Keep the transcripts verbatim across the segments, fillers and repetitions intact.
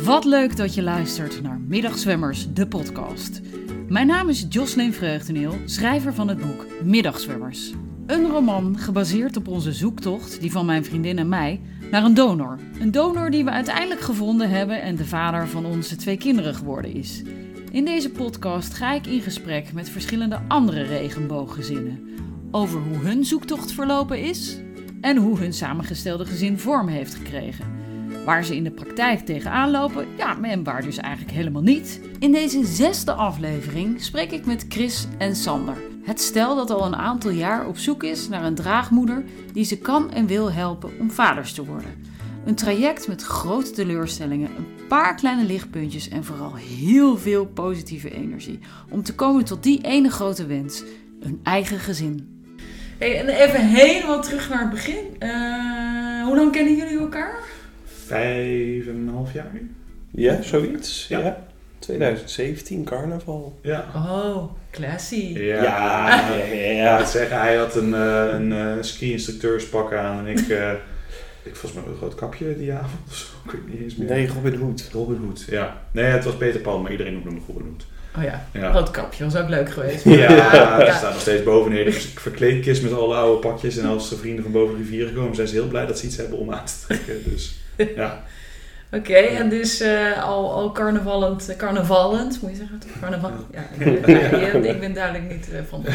Wat leuk dat je luistert naar Middagzwemmers, de podcast. Mijn naam is Jocelyn Vreugdeneel, schrijver van het boek Middagzwemmers. Een roman gebaseerd op onze zoektocht, die van mijn vriendin en mij, naar een donor. Een donor die we uiteindelijk gevonden hebben en de vader van onze twee kinderen geworden is. In deze podcast ga ik in gesprek met verschillende andere regenbooggezinnen over hoe hun zoektocht verlopen is en hoe hun samengestelde gezin vorm heeft gekregen. Waar ze in de praktijk tegenaan lopen, ja, en waar dus eigenlijk helemaal niet. In deze zesde aflevering spreek ik met Chris en Sander. Het stel dat al een aantal jaar op zoek is naar een draagmoeder die ze kan en wil helpen om vaders te worden. Een traject met grote teleurstellingen, een paar kleine lichtpuntjes en vooral heel veel positieve energie. Om te komen tot die ene grote wens, een eigen gezin. Hey, en even helemaal terug naar het begin. Uh, hoe lang kennen jullie elkaar? Vijf en een half jaar. Ja, zoiets. Ja. Ja. twintig zeventien, carnaval. Ja. Oh, classy. Ja, Ja, ja, ja. Ik moet zeggen, hij had een, uh, een uh, ski-instructeurspak aan en ik, uh, ik volgens mij een groot kapje die avond of zo. Ik weet niet eens meer. Nee, Robin Hood. Robin Hood, ja. Nee, het was Peter Pan, maar iedereen noemde hem Robin Hood. Oh ja, Ja. rood kapje was ook leuk geweest. Ja, Ja. er staat nog steeds bovenin. Dus ik verkleedkist met alle oude pakjes en als de vrienden van boven rivieren komen, zijn ze heel blij dat ze iets hebben om aan te trekken. Dus ja. Oké, okay, en dus uh, al, al carnavalend, carnavalend, moet je zeggen toch? Carnaval? Ja, ik, ben, ja, ik ben duidelijk niet uh, van de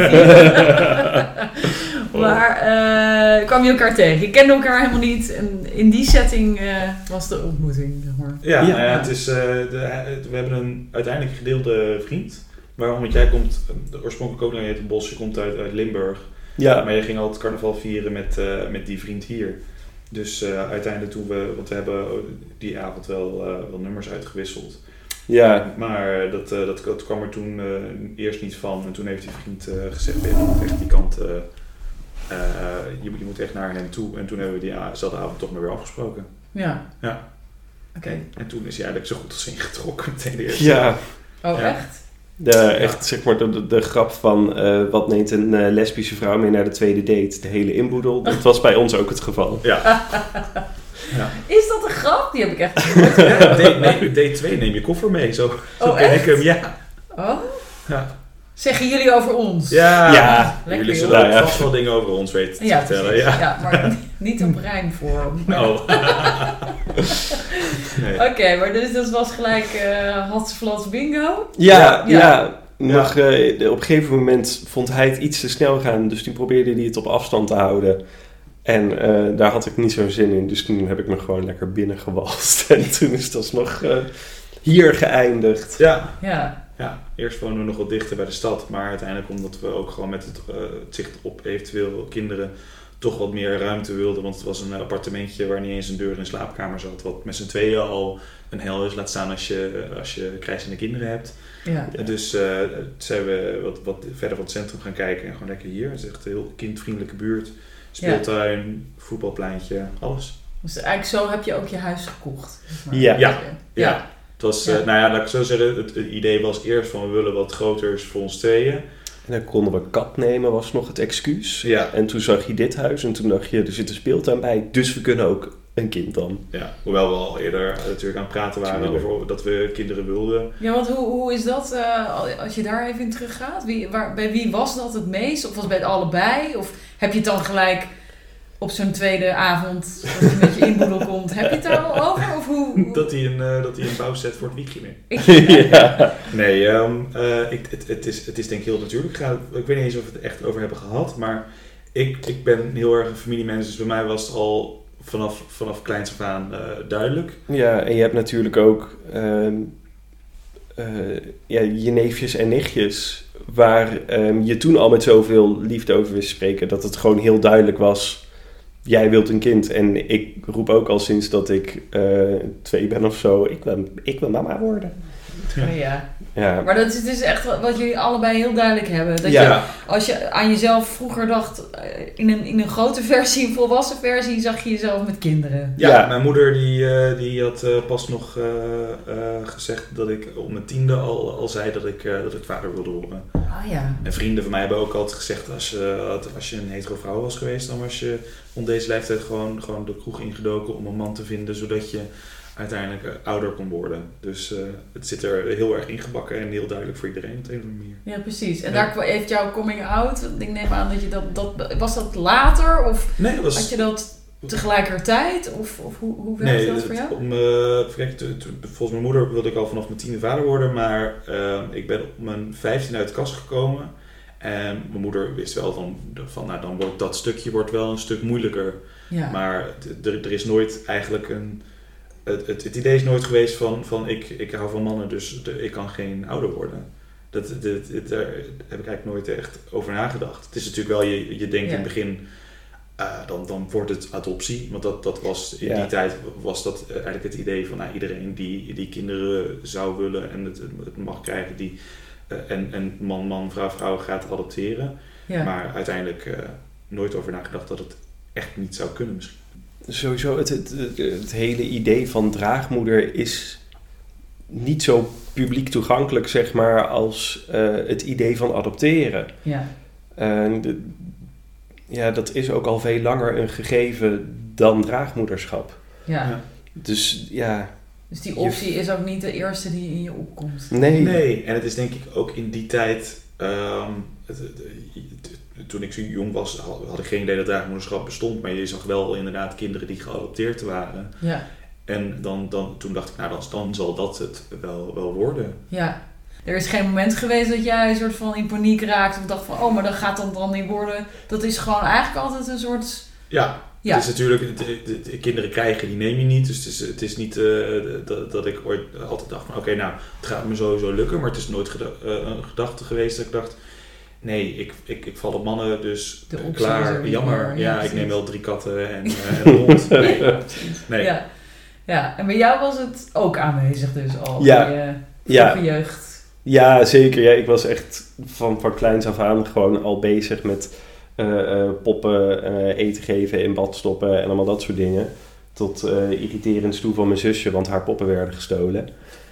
rivier. Maar uh, kwam je elkaar tegen? Je kende elkaar helemaal niet en in die setting uh, was de ontmoeting, zeg maar. Ja, Ja. nou ja, het is, uh, de, we hebben een uiteindelijk gedeelde vriend. Waarom? Want jij komt oorspronkelijk ook naar het Bos, je komt uit, uit Limburg. Ja. Maar je ging altijd carnaval vieren met, uh, met die vriend hier. Dus uh, uiteindelijk toen we, want we hebben die avond wel, uh, wel nummers uitgewisseld. Ja. Maar dat, uh, dat, dat kwam er toen uh, eerst niet van. En toen heeft die vriend uh, gezegd, je moet echt die kant, uh, uh, je, je moet echt naar hem toe. En toen hebben we diezelfde avond toch maar weer afgesproken. Ja. Ja. Oké. Okay. En toen is hij eigenlijk zo goed als ingetrokken meteen de eerste. Ja. Oh, Ja. echt? De, echt, zeg maar, de, de, de grap van uh, wat neemt een uh, lesbische vrouw mee naar de tweede date? De hele inboedel. Dat was bij ons ook het geval. Ja. Ja. Is dat een grap? Die heb ik echt Ja, date, nee, date twee, neem je koffer mee. Zo, zo Oh, ken echt? ik hem, ja. Oh? Ja. Zeggen jullie over ons? Ja, Ja. Lekker, jullie joh. zullen ook Ja, ja. vast wel dingen over ons weten te Ja, vertellen. precies. Ja. Ja, maar niet op rijmvorm. Oh. Oké, Nee. okay, maar dus dat was gelijk uh, hatsflats bingo? Ja, Ja. ja. Nog, uh, op een gegeven moment vond hij het iets te snel gaan. Dus toen probeerde hij het op afstand te houden. En uh, daar had ik niet zo'n zin in. Dus toen heb ik me gewoon lekker binnen gewalst. En toen is het alsnog uh, hier geëindigd. Ja. Ja. Ja, eerst woonden we nog wat dichter bij de stad. Maar uiteindelijk omdat we ook gewoon met het, uh, het zicht op eventueel kinderen toch wat meer ruimte wilden. Want het was een appartementje waar niet eens een deur in een slaapkamer zat. Wat met z'n tweeën al een hel is. Laat staan als je, als je krijzende kinderen hebt. Ja. Ja. Dus uh, zijn we wat, wat verder van het centrum gaan kijken. En gewoon lekker hier. Het is echt een heel kindvriendelijke buurt. Speeltuin, ja. Voetbalpleintje, alles. Dus eigenlijk zo heb je ook je huis gekocht. Zeg maar. Ja. Ja. Ja. Ja. Het was, Ja. uh, nou ja, laat ik zo zeggen. Het, het idee was eerst van we willen wat groters voor ons tweeën. En dan konden we kat nemen, was nog het excuus. Ja. En toen zag je dit huis en toen dacht je, er zit een speeltuin bij. Dus we kunnen ook een kind dan. Ja, hoewel we al eerder natuurlijk aan het praten waren Tuurlijk. over dat we kinderen wilden. Ja, want hoe, hoe is dat, uh, als je daar even in teruggaat? Wie, waar, bij wie was dat het meest? Of was het bij het allebei? Of heb je het dan gelijk op zo'n tweede avond, als je met je inboedel komt, heb je het daar al over? Of hoe, hoe? Dat hij een, uh, dat hij een bouwset voor het wiegje mee. Ik, Ja. Nee, um, uh, ik, het, het, is, het is denk ik heel natuurlijk gegaan. Ik weet niet eens of we het echt over hebben gehad, maar ik, ik ben heel erg een familiemens. Dus bij mij was het al vanaf, vanaf kleins af aan uh, duidelijk. Ja, en je hebt natuurlijk ook um, uh, ja, je neefjes en nichtjes, waar um, je toen al met zoveel liefde over wist spreken, dat het gewoon heel duidelijk was, jij wilt een kind. En ik roep ook al sinds dat ik uh, twee ben of zo, ik wil, ik wil mama worden. oh ja. Ja. Maar dat is, het is echt wat, wat jullie allebei heel duidelijk hebben. Dat Ja. je, als je aan jezelf vroeger dacht, in een, in een grote versie, een volwassen versie, zag je jezelf met kinderen. Ja, Ja. mijn moeder die, uh, die had uh, pas nog uh, uh, gezegd dat ik op mijn tiende al, al zei dat ik, uh, dat ik vader wilde worden. Oh ja. En vrienden van mij hebben ook altijd gezegd, als, uh, als je een hetero vrouw was geweest, dan was je rond deze leeftijd gewoon, gewoon de kroeg ingedoken om een man te vinden, zodat je uiteindelijk uh, ouder kon worden. Dus uh, het zit er heel erg ingebakken en heel duidelijk voor iedereen op de een of andere manier. Ja, precies. En ja. daar heeft jouw coming out, ik neem aan dat je dat, dat was dat later of nee, dat was... had je dat tegelijkertijd of, of hoe, hoe werkte nee, dat het, voor jou? Om, uh, kijk, t- t- volgens mijn moeder wilde ik al vanaf mijn tiende vader worden, maar uh, ik ben op mijn vijftiende uit de kast gekomen. En mijn moeder wist wel van, van nou, dan wordt dat stukje wordt wel een stuk moeilijker. Ja. Maar t- er, er is nooit eigenlijk een... Het, het, het idee is nooit geweest van, van ik, ik hou van mannen, dus de, ik kan geen ouder worden. Dat, dat, dat, daar heb ik eigenlijk nooit echt over nagedacht. Het is natuurlijk wel, je, je denkt ja. in het begin, uh, dan, dan wordt het adoptie. Want dat, dat was, in ja. die tijd was dat eigenlijk het idee van nou, iedereen die, die kinderen zou willen en het, het mag krijgen, die uh, en, en man, man, vrouw, vrouw gaat adopteren. Ja. Maar uiteindelijk uh, nooit over nagedacht dat het echt niet zou kunnen misschien. Sowieso, het, het, het, het hele idee van draagmoeder is niet zo publiek toegankelijk, zeg maar, als uh, het idee van adopteren. Ja. Uh, de, ja, dat is ook al veel langer een gegeven dan draagmoederschap. Ja. ja. Dus ja... Dus die optie je... is ook niet de eerste die in je opkomt. Nee. Nee, en het is denk ik ook in die tijd... Um, het, het, het, toen ik zo jong was, had ik geen idee dat draagmoederschap bestond. Maar je zag wel inderdaad kinderen die geadopteerd waren. Ja. En dan, dan, toen dacht ik, nou dan, dan zal dat het wel, wel worden. Ja. Er is geen moment geweest dat jij een soort van in paniek raakt. Of dacht van, oh, maar dat gaat dan dan niet worden. Dat is gewoon eigenlijk altijd een soort... Ja, ja. Het is natuurlijk, de, de, de kinderen krijgen, die neem je niet. Dus het is, het is niet uh, dat, dat ik ooit altijd dacht van, oké, okay, nou, het gaat me sowieso lukken. Maar het is nooit geda- uh, een gedachte geweest dat ik dacht... Nee, ik, ik, ik val op mannen, dus klaar, jammer. Meer, ja, ja ik neem wel drie katten en, uh, en een hond. Nee. nee. Ja. ja, en bij jou was het ook aanwezig dus al, ja. in je ja. jeugd. Ja, zeker. Ja, ik was echt van, van kleins af aan gewoon al bezig met uh, uh, poppen, uh, eten geven, in bad stoppen en allemaal dat soort dingen. Tot uh, irriterend toe van mijn zusje, want haar poppen werden gestolen.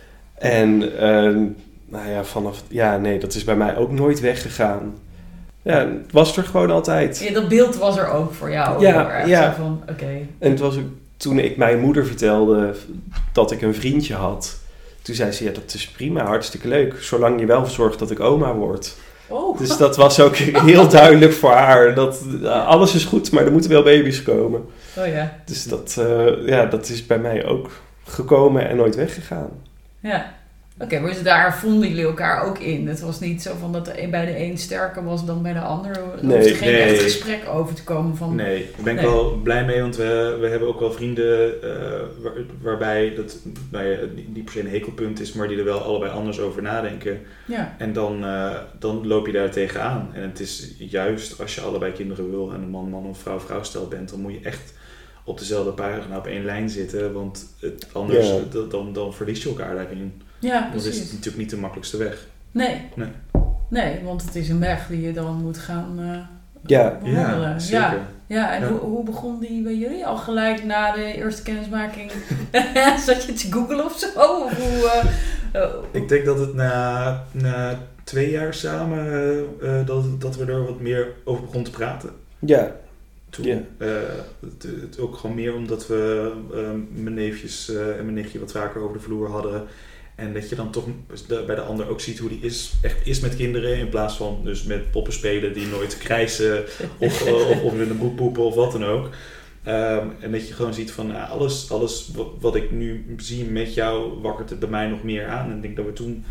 En... Uh, Nou ja, vanaf... Ja, nee, dat is bij mij ook nooit weggegaan. Ja, het was er gewoon altijd. Ja, dat beeld was er ook voor jou. Ja, echt ja. Zo van, okay. En het was ook toen ik mijn moeder vertelde dat ik een vriendje had. Toen zei ze, ja, dat is prima, hartstikke leuk. Zolang je wel zorgt dat ik oma word. Oh. Dus dat was ook heel duidelijk voor haar. Dat uh, alles is goed, maar er moeten wel baby's komen. Oh ja. Dus dat, uh, ja, dat is bij mij ook gekomen en nooit weggegaan. Ja. Oké, okay, maar daar vonden jullie elkaar ook in. Het was niet zo van dat de een bij de een sterker was dan bij de ander. Er nee, hoefde geen nee. echt gesprek over te komen van... Nee, daar ben ik nee. wel blij mee, want we, we hebben ook wel vrienden uh, waar, waarbij dat nou ja, niet per se een hekelpunt is, maar die er wel allebei anders over nadenken. Ja. En dan, uh, dan loop je daar tegenaan. En het is juist als je allebei kinderen wil en een man, man of vrouw, vrouw stel bent, dan moet je echt op dezelfde pagina op één lijn zitten, want het, anders ja. dan, dan, dan verlies je elkaar daarin. Ja, dat precies. is natuurlijk niet de makkelijkste weg. Nee. Nee, nee want het is een weg die je dan moet gaan uh, ja. bewandelen. Ja, zeker. Ja, ja en ja. Hoe, hoe begon die bij jullie? Al gelijk na de eerste kennismaking? Zat je te googlen of zo? Of hoe, uh, uh, Ik denk dat het na, na twee jaar samen, uh, uh, dat, dat we er wat meer over begonnen te praten. Ja. Toen, yeah. uh, het, het ook gewoon meer omdat we uh, mijn neefjes uh, en mijn nichtje wat vaker over de vloer hadden. En dat je dan toch de, bij de ander ook ziet hoe die is, echt is met kinderen. In plaats van dus met poppen spelen die nooit krijsen of, uh, of, of in een boek poepen of wat dan ook. Um, en dat je gewoon ziet van uh, alles, alles wat, wat ik nu zie met jou wakkert het bij mij nog meer aan. En ik denk dat we toen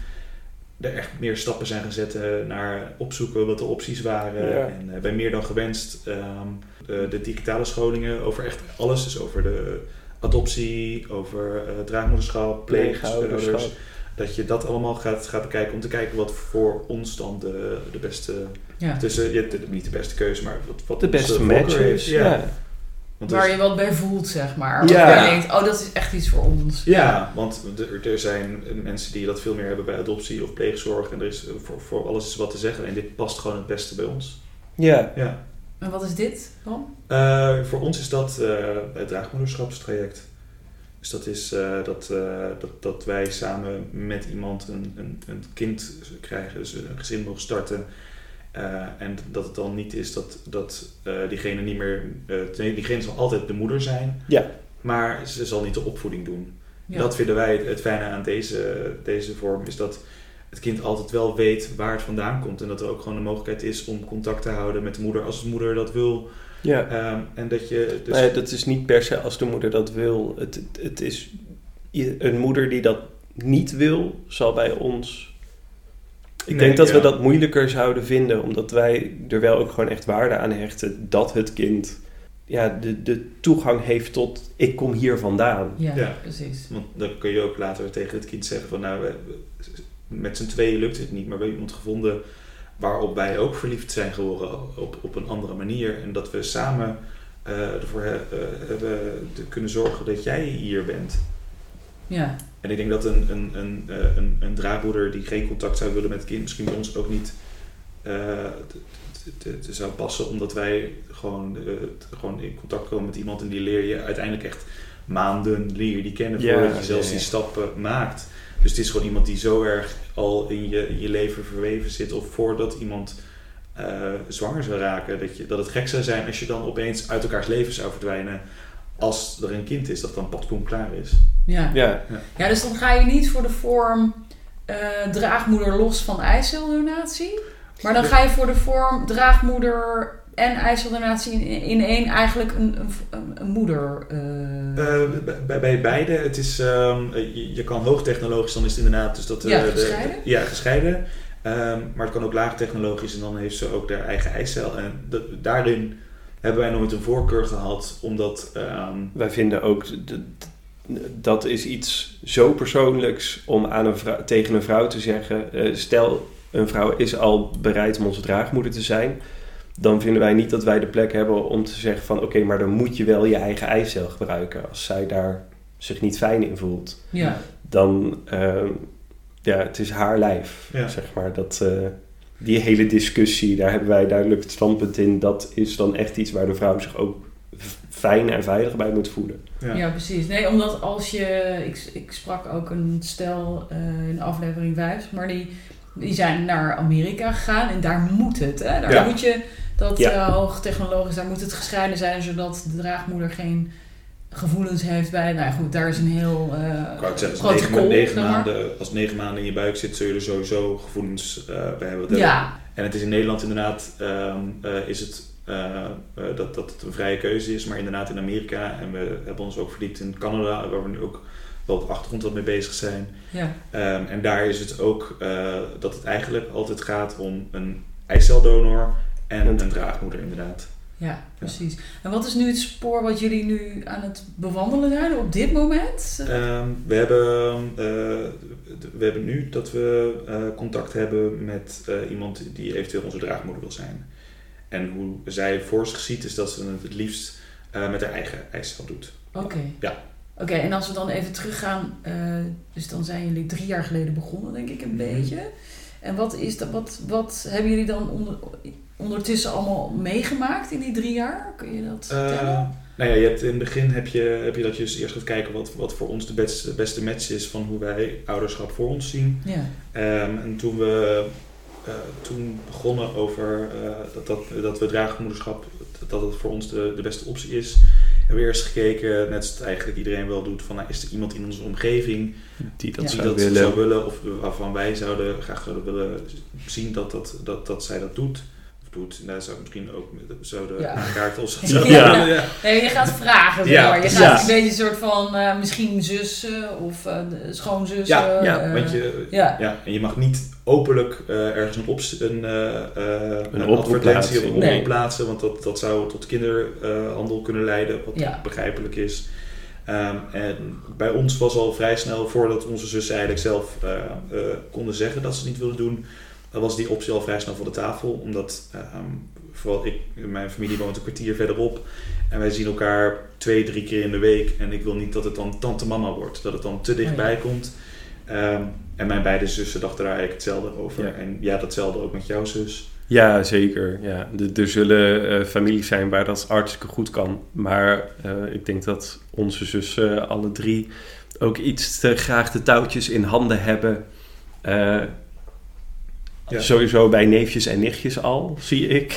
er echt meer stappen zijn gezet uh, naar opzoeken wat de opties waren. Ja. En uh, bij meer dan gewenst um, de, de digitale scholingen over echt alles. Dus over de adoptie, over uh, draagmoederschap, pleegouders. Dat je dat allemaal gaat, gaat bekijken om te kijken wat voor ons dan de, de beste... Ja. Tussen, ja, de, niet de beste keuze, maar wat, wat de beste match is. Ja. Ja. Want waar dus, je wat bij voelt, zeg maar. Ja. Waar je denkt, oh, dat is echt iets voor ons. Ja, want er, er zijn mensen die dat veel meer hebben bij adoptie of pleegzorg. En er is voor, voor alles is wat te zeggen. En dit past gewoon het beste bij ons. Ja. Ja. En wat is dit dan? Uh, voor ons is dat uh, het draagmoederschapstraject. Dus dat is uh, dat, uh, dat, dat wij samen met iemand een, een, een kind krijgen, dus een gezin mogen starten. Uh, en dat het dan niet is dat, dat uh, diegene niet meer... Uh, nee, diegene zal altijd de moeder zijn, ja. maar ze zal niet de opvoeding doen. Ja. Dat vinden wij het, het fijne aan deze, deze vorm, is dat het kind altijd wel weet waar het vandaan komt. En dat er ook gewoon de mogelijkheid is om contact te houden met de moeder als de moeder dat wil. Ja. Um, en dat je... Dus... Nee, dat is niet per se als de moeder dat wil. Het, het, het is een moeder die dat niet wil, zal bij ons... Ik nee, denk dat ja. we dat moeilijker zouden vinden, omdat wij er wel ook gewoon echt waarde aan hechten dat het kind ja, de, de toegang heeft tot ik kom hier vandaan. Ja, ja, precies. Want dan kun je ook later tegen het kind zeggen van nou, met z'n tweeën lukt het niet, maar we hebben iemand gevonden waarop wij ook verliefd zijn geworden op, op een andere manier. En dat we samen uh, ervoor he, uh, hebben te kunnen zorgen dat jij hier bent. Ja. En ik denk dat een, een, een, een, een draagmoeder die geen contact zou willen met het kind misschien bij ons ook niet uh, te, te, te zou passen, omdat wij gewoon, uh, gewoon in contact komen met iemand en die leer je uiteindelijk echt maanden leer je die kennen ja, voordat je zelfs ja, ja. die stappen maakt. Dus het is gewoon iemand die zo erg al in je, in je leven verweven zit, of voordat iemand uh, zwanger zou raken, dat, je, dat het gek zou zijn als je dan opeens uit elkaars leven zou verdwijnen als er een kind is dat dan padkoen klaar is. Ja. Ja. Ja. ja, dus dan ga je niet voor de vorm uh, draagmoeder los van eiceldonatie, maar dan ga je voor de vorm draagmoeder en eiceldonatie in, in één eigenlijk een, een, een moeder. Uh... Uh, bij, bij beide. Het is, um, je, je kan hoogtechnologisch, dan is het inderdaad dus dat. Uh, ja, de, gescheiden. De, ja, gescheiden. Um, maar het kan ook laagtechnologisch en dan heeft ze ook haar eigen eicel. En de, daarin hebben wij nooit een voorkeur gehad, omdat... Um, wij vinden ook... De, de, dat is iets zo persoonlijks om aan een vrouw, tegen een vrouw te zeggen... Uh, stel, een vrouw is al bereid om onze draagmoeder te zijn... dan vinden wij niet dat wij de plek hebben om te zeggen van... oké, okay, maar dan moet je wel je eigen eicel gebruiken. Als zij daar zich niet fijn in voelt. Ja. Dan, uh, ja, het is haar lijf, ja. zeg maar. Dat, uh, die hele discussie, daar hebben wij duidelijk het standpunt in. Dat is dan echt iets waar de vrouw zich ook fijn en veilig bij moet voelen. Ja, ja precies. Nee, omdat als je... Ik, ik sprak ook een stel uh, in aflevering vijf, maar die... Die zijn naar Amerika gegaan en daar moet het. Hè? Daar ja. moet je dat ja. uh, hoogtechnologisch, daar moet het gescheiden zijn, zodat de draagmoeder geen gevoelens heeft bij. Nou goed, daar is een heel uh, ik wou zeggen, protocol. Negen, negen maanden, als negen maanden in je buik zit, zul je er sowieso gevoelens uh, bij hebben. Ja. En het is in Nederland inderdaad, um, uh, is het uh, uh, dat, dat het een vrije keuze is, maar inderdaad in Amerika, en we hebben ons ook verdiept in Canada, waar we nu ook wel op de achtergrond wat mee bezig zijn. Ja. Um, en daar is het ook uh, dat het eigenlijk altijd gaat om een eiceldonor en een draagmoeder inderdaad. Ja, precies. Ja. En wat is nu het spoor wat jullie nu aan het bewandelen zijn op dit moment? Um, we, hebben, uh, we hebben nu dat we uh, contact hebben met uh, iemand die eventueel onze draagmoeder wil zijn. En hoe zij voor zich ziet is dat ze het het liefst uh, met haar eigen eicel doet. Oké. Okay. Ja. Oké, okay, en als we dan even teruggaan, uh, dus dan zijn jullie drie jaar geleden begonnen, denk ik een mm-hmm. beetje. En wat is dat? Wat, wat hebben jullie dan onder, ondertussen allemaal meegemaakt in die drie jaar? Kun je dat vertellen? Uh, nou ja, je hebt in het begin heb je, heb je dat je dus eerst gaat kijken wat, wat voor ons de beste, beste match is van hoe wij ouderschap voor ons zien. Ja. Um, en toen we uh, toen begonnen over uh, dat, dat, dat we draagmoederschap, dat het voor ons de, de beste optie is. Hebben we eerst gekeken, net zoals eigenlijk iedereen wel doet, van nou, is er iemand in onze omgeving die dat, die zou, dat willen. zou willen, of waarvan wij zouden graag zouden willen zien dat, dat, dat, dat zij dat doet. Of doet, daar zou ik misschien ook zouden ja. kaarten of zo. Ja. Ja. Nee, je gaat vragen, zeg maar. Je gaat ja. een beetje een soort van, uh, misschien zus uh, of uh, schoonzus. Ja, ja. Uh, want je, ja. ja, en je mag niet openlijk uh, ergens een, op, een, uh, uh, een, een advertentie of een oproep nee. plaatsen, want dat, dat zou tot kinderhandel uh, kunnen leiden, wat ja. begrijpelijk is. Um, en bij ons was al vrij snel, voordat onze zussen eigenlijk zelf uh, uh, konden zeggen dat ze het niet wilden doen, dan was die optie al vrij snel van de tafel. Omdat, um, vooral ik, mijn familie woont een kwartier verderop. En wij zien elkaar twee, drie keer in de week. En ik wil niet dat het dan tante mama wordt. Dat het dan te dichtbij oh ja. komt. Um, en mijn beide zussen dachten daar eigenlijk hetzelfde over. Ja. En ja, datzelfde ook met jouw zus. Ja, zeker. Ja. De, er zullen uh, families zijn waar dat hartstikke goed kan. Maar uh, ik denk dat onze zussen uh, alle drie ook iets te graag de touwtjes in handen hebben. Uh, ja. Sowieso bij neefjes en nichtjes al, zie ik.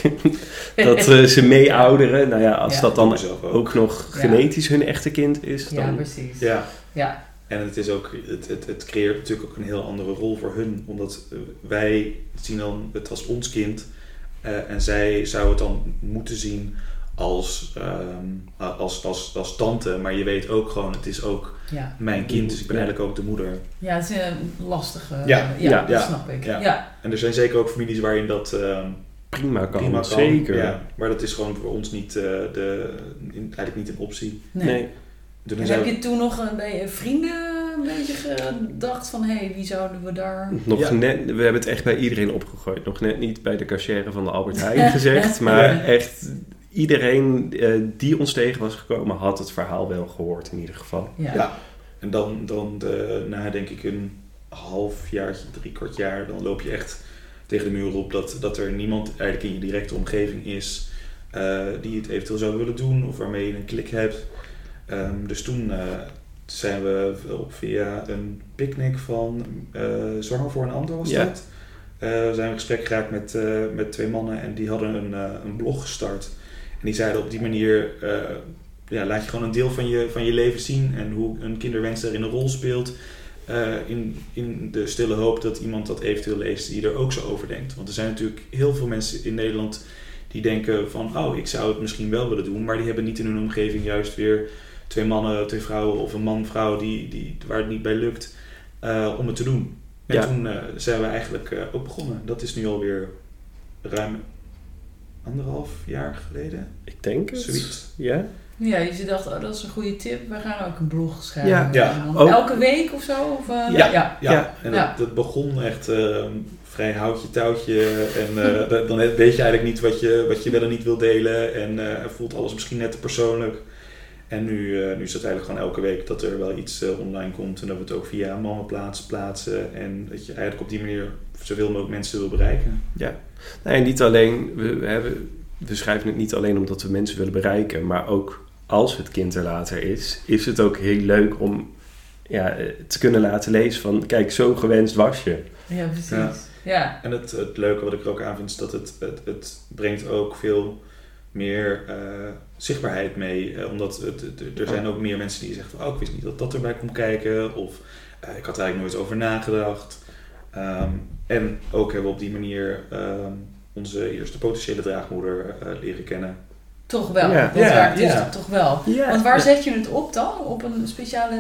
dat uh, ze meeouderen. Nou ja, als ja. dat dan ook. ook nog genetisch ja. hun echte kind is. Dan... Ja, precies. Ja. ja. En het, is ook, het, het, het creëert natuurlijk ook een heel andere rol voor hun. Omdat wij zien dan het als ons kind. Uh, en zij zou het dan moeten zien als, um, als, als, als tante. Maar je weet ook gewoon, het is ook ja. mijn kind. Dus ik ben ja. eigenlijk ook de moeder. Ja, het is een lastige... Ja, ja, ja, dat ja. snap ik. Ja. Ja. En er zijn zeker ook families waarin dat... Uh, prima kan, prima kan. Zeker. Ja, maar dat is gewoon voor ons niet, uh, de, in, eigenlijk niet een optie. Nee. nee. Toen en heb je toen nog een, bij je vrienden een beetje gedacht van... hé, hey, wie zouden we daar... Nog ja. net, we hebben het echt bij iedereen opgegooid. Nog net niet bij de cashier van de Albert Heijn gezegd. Maar ja. echt iedereen uh, die ons tegen was gekomen... had het verhaal wel gehoord in ieder geval. Ja, ja. En dan, dan de, na denk ik een halfjaartje, drie kwart jaar... dan loop je echt tegen de muur op dat, dat er niemand eigenlijk in je directe omgeving is... Uh, die het eventueel zou willen doen of waarmee je een klik hebt... Um, dus toen uh, zijn we op via een picknick van uh, Zwanger voor een Ander was ja. dat. Uh, zijn we in gesprek geraakt met, uh, met twee mannen en die hadden een, uh, een blog gestart. En die zeiden op die manier, uh, ja, laat je gewoon een deel van je, van je leven zien en hoe een kinderwens daarin een rol speelt. Uh, in, in de stille hoop dat iemand dat eventueel leest die er ook zo over denkt. Want er zijn natuurlijk heel veel mensen in Nederland die denken van, oh, ik zou het misschien wel willen doen, maar die hebben niet in hun omgeving juist weer twee mannen, twee vrouwen of een man-vrouw die, die, waar het niet bij lukt uh, om het te doen. En ja. toen uh, zijn we eigenlijk uh, ook begonnen. Dat is nu alweer ruim anderhalf jaar geleden. Ik denk het. Zoiets. Ja. Ja, je dacht, oh, dat is een goede tip. We gaan ook een blog schrijven. Ja. Ja. Oh. Elke week of zo? Of, uh, ja. Ja. Ja. ja. ja. En ja. dat, dat begon echt uh, vrij houtje touwtje. En uh, dan weet je eigenlijk niet wat je, wat je wel en niet wil delen. En uh, voelt alles misschien net te persoonlijk. En nu, uh, nu is het eigenlijk gewoon elke week dat er wel iets uh, online komt. En dat we het ook via Mamaplaats plaatsen. En dat je eigenlijk op die manier zoveel mogelijk mensen wil bereiken. Ja, nee, niet alleen, we, we, hebben, we schrijven het niet alleen omdat we mensen willen bereiken. Maar ook als het kind er later is, is het ook heel leuk om ja, te kunnen laten lezen van... Kijk, zo gewenst was je. Ja, precies. Ja. Ja. En het, het leuke wat ik er ook aan vind is dat het, het, het brengt ook veel... meer uh, zichtbaarheid mee. Uh, omdat het, het, er zijn ook meer mensen die zeggen van, oh, ik wist niet dat dat erbij komt kijken. Of uh, ik had er eigenlijk nooit over nagedacht. Um, en ook hebben we op die manier um, onze eerste potentiële draagmoeder uh, leren kennen. Toch wel. Ja. Dat ja, werkt dus ja. toch wel. Ja. Want waar ja. zet je het op dan? Op een speciale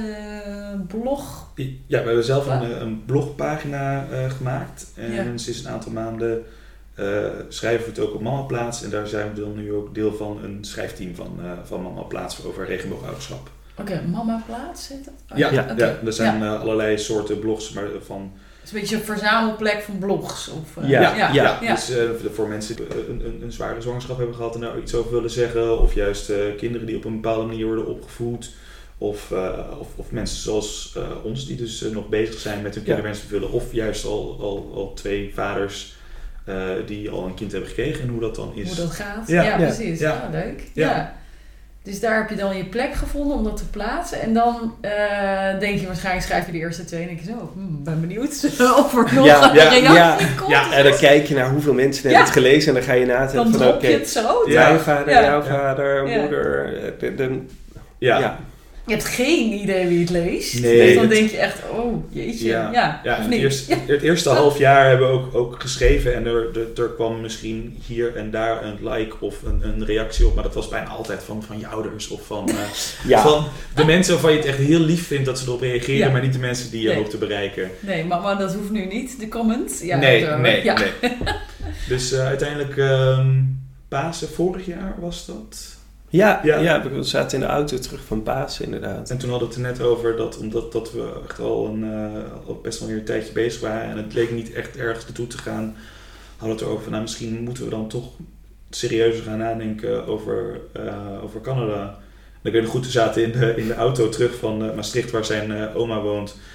blog? Ja, we hebben zelf een, een blogpagina uh, gemaakt. En ja. sinds een aantal maanden Uh, schrijven we het ook op Mamaplaats en daar zijn we dan nu ook deel van een schrijfteam van, uh, van Mamaplaats over regenboogouderschap. Oké, okay, Mamaplaats heet dat? Oh, ja, ja, okay. ja, er zijn ja. uh, allerlei soorten blogs, maar van... Het is een beetje een verzamelplek van blogs. Of, uh, ja, ja, ja. ja, ja. Dus uh, voor mensen die een, een, een zware zwangerschap hebben gehad en daar iets over willen zeggen, of juist uh, kinderen die op een bepaalde manier worden opgevoed, of, uh, of, of mensen zoals uh, ons die dus uh, nog bezig zijn met hun kinderwens vervullen, of juist al, al, al twee vaders Uh, die al een kind hebben gekregen en hoe dat dan is. Hoe dat gaat. Ja, ja, ja. precies. Ja. Oh, leuk. Ja. Ja. Dus daar heb je dan je plek gevonden om dat te plaatsen. En dan uh, denk je waarschijnlijk, schrijf je de eerste twee en denk je zo, hmm, ben benieuwd of er nog ja, een ja, reactie ja, komt. Ja, en dan kijk je naar hoeveel mensen hebben ja. het gelezen en dan ga je nadenken van van oké, okay, het zo. Ja. Mijn vader, ja. jouw vader, ja. moeder. De, de, ja. ja. Je hebt geen idee wie het leest. Nee, dus dan het, denk je echt, oh jeetje. Ja, ja. ja het, eerste, het eerste half jaar hebben we ook, ook geschreven en er, er, er kwam misschien hier en daar een like of een, een reactie op. Maar dat was bijna altijd van, van je ouders of van, uh, ja. van de mensen waarvan je het echt heel lief vindt dat ze erop reageren. Ja. Maar niet de mensen die je nee. hoopt te bereiken. Nee, maar, maar dat hoeft nu niet, de comment. Ja, nee, dat, nee, ja. nee. Dus uh, uiteindelijk um, Pasen vorig jaar was dat... Ja, ja. ja, we zaten in de auto terug van Pasen inderdaad. En toen hadden we het er net over dat, omdat dat we echt al, een, uh, al best wel weer een tijdje bezig waren en het leek niet echt ergens naartoe te gaan, hadden we het erover van nou, misschien moeten we dan toch serieuzer gaan nadenken over, uh, over Canada. En ik weet nog goed, we zaten in de, in de auto terug van uh, Maastricht waar zijn uh, oma woont.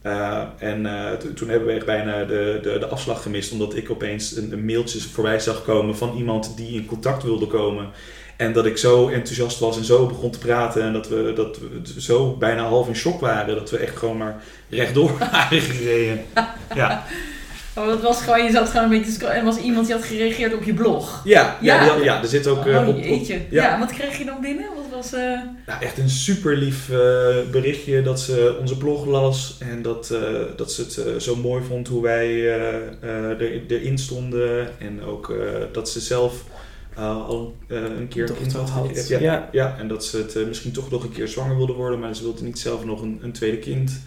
Uh, en uh, t- toen hebben we echt bijna de, de, de afslag gemist, omdat ik opeens een, een mailtje voorbij zag komen van iemand die in contact wilde komen. En dat ik zo enthousiast was en zo begon te praten en dat we, dat we zo bijna half in shock waren, dat we echt gewoon maar rechtdoor waren gereden. Ja. Oh, dat was gewoon, je zat gewoon een beetje, en was iemand die had gereageerd op je blog. Ja, ja, Ja. ja, ja, er zit ook uh, Oh op, op, jeetje. ja. Ja, wat kreeg je dan binnen? Wat was... Uh... Nou, echt een super lief uh, berichtje dat ze onze blog las en dat, uh, dat ze het uh, zo mooi vond hoe wij uh, uh, er, erin stonden. En ook uh, dat ze zelf uh, al uh, een keer een kind had gekregen. Ja, ja. ja, en dat ze het uh, misschien toch nog een keer zwanger wilde worden, maar ze wilde niet zelf nog een, een tweede kind.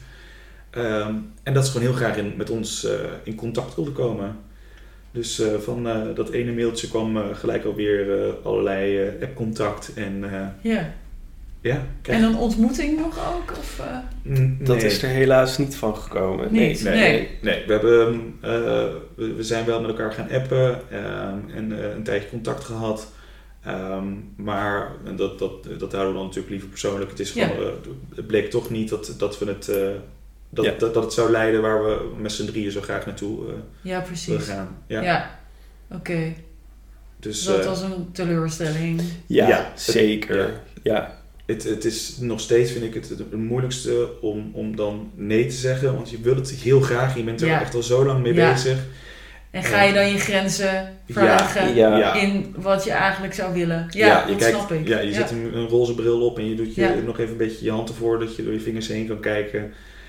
Um, en dat ze gewoon heel graag in, met ons uh, in contact wilde komen. Dus uh, van uh, dat ene mailtje kwam uh, gelijk alweer uh, allerlei uh, appcontact. En, uh, ja. Ja, en een ontmoeting nog ook? Of, uh... nee. Dat is er helaas niet van gekomen. Niet? Nee, nee. nee. nee. We, hebben, uh, we, we zijn wel met elkaar gaan appen um, en uh, een tijdje contact gehad. Um, maar dat, dat, dat houden we dan natuurlijk liever persoonlijk. Het, is gewoon, ja. uh, het bleek toch niet dat, dat we het... Uh, Dat, ja. dat, dat het zou leiden waar we met z'n drieën zo graag naartoe uh, ja, precies. willen gaan. Ja, ja. oké. Okay. Dus, dus dat uh, was een teleurstelling. Ja, ja zeker. Het, ja. ja. Het, het is nog steeds, vind ik, het, het, het moeilijkste om, om dan nee te zeggen. Want je wil het heel graag. Je bent er ja. echt al zo lang mee ja. bezig. En ga je dan je grenzen vragen ja, ja. in wat je eigenlijk zou willen? Ja, ja je dat kijkt, snap ik. Ja, je ja. zet een, een roze bril op en je doet je ja. nog even een beetje je hand ervoor. Dat je door je vingers heen kan kijken.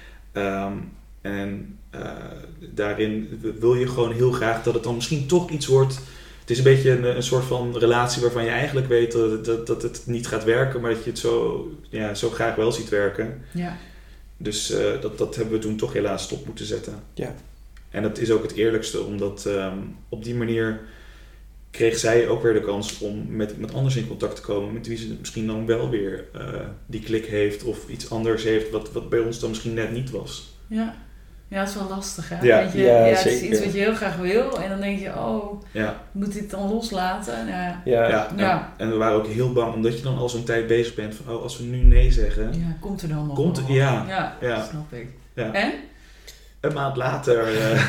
Um, en uh, daarin wil je gewoon heel graag dat het dan misschien toch iets wordt. Het is een beetje een, een soort van relatie waarvan je eigenlijk weet dat, dat, dat het niet gaat werken, maar dat je het zo, ja, zo graag wel ziet werken. Ja. Dus uh, dat, dat hebben we toen toch helaas stop moeten zetten. Ja. En dat is ook het eerlijkste, omdat um, op die manier kreeg zij ook weer de kans om met, met anders in contact te komen, met wie ze misschien dan wel weer uh, die klik heeft of iets anders heeft wat, wat bij ons dan misschien net niet was. Ja, ja, dat is wel lastig, hè? Ja, je, ja, ja het zeker. is iets wat je heel graag wil en dan denk je, oh, ja. moet dit dan loslaten? Ja, ja. ja, ja. En, en we waren ook heel bang, omdat je dan al zo'n tijd bezig bent van, oh, als we nu nee zeggen... Ja, komt er dan nog Komt er, nog. ja. Ja, ja. dat snap ik. Ja. En? Een maand later uh,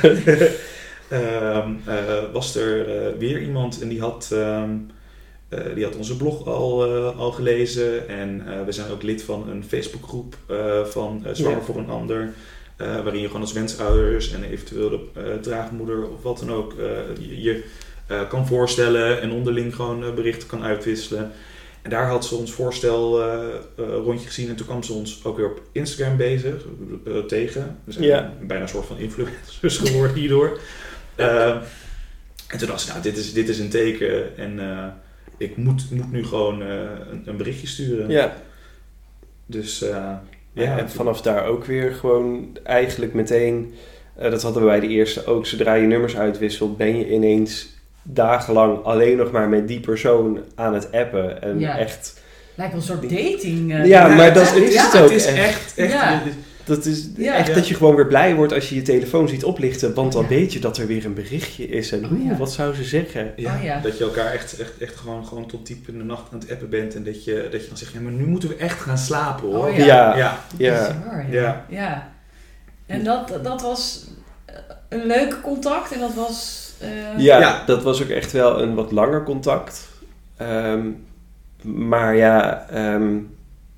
um, uh, was er uh, weer iemand en die had, um, uh, die had onze blog al, uh, al gelezen. En uh, we zijn ook lid van een Facebookgroep uh, van uh, Zwanger ja. voor een Ander. Uh, waarin je gewoon als wensouders en eventueel de uh, draagmoeder of wat dan ook uh, je, je uh, kan voorstellen en onderling gewoon uh, berichten kan uitwisselen. En daar had ze ons voorstel uh, uh, rondje gezien en toen kwam ze ons ook weer op Instagram bezig, uh, tegen. We zijn ja. bijna een soort van influencers geworden hierdoor. Uh, en toen dacht ze, nou dit is, dit is een teken en uh, ik moet, moet nu gewoon uh, een, een berichtje sturen. Ja. Dus uh, ja, ja. En vanaf daar ook weer gewoon eigenlijk meteen, uh, dat hadden we bij de eerste ook, zodra je nummers uitwisselt ben je ineens dagenlang alleen nog maar met die persoon aan het appen. En ja. echt... Lijkt wel een soort dating. Uh, ja, maar dat is is ja, het ook. Het is echt... echt ja. Dat is ja. echt ja. dat je gewoon weer blij wordt als je je telefoon ziet oplichten. Want dan ja. weet je dat er weer een berichtje is. En oh, oeh, ja. wat zou ze zeggen? Ja, oh, ja. dat je elkaar echt, echt, echt gewoon, gewoon tot diep in de nacht aan het appen bent. En dat je, dat je dan zegt, ja, maar nu moeten we echt gaan slapen hoor. Oh, ja. Ja. ja. ja. Bizar, ja. ja. ja. En dat, dat was een leuk contact en dat was... Uh... Ja, Ja. dat was ook echt wel een wat langer contact. Um, maar ja, um,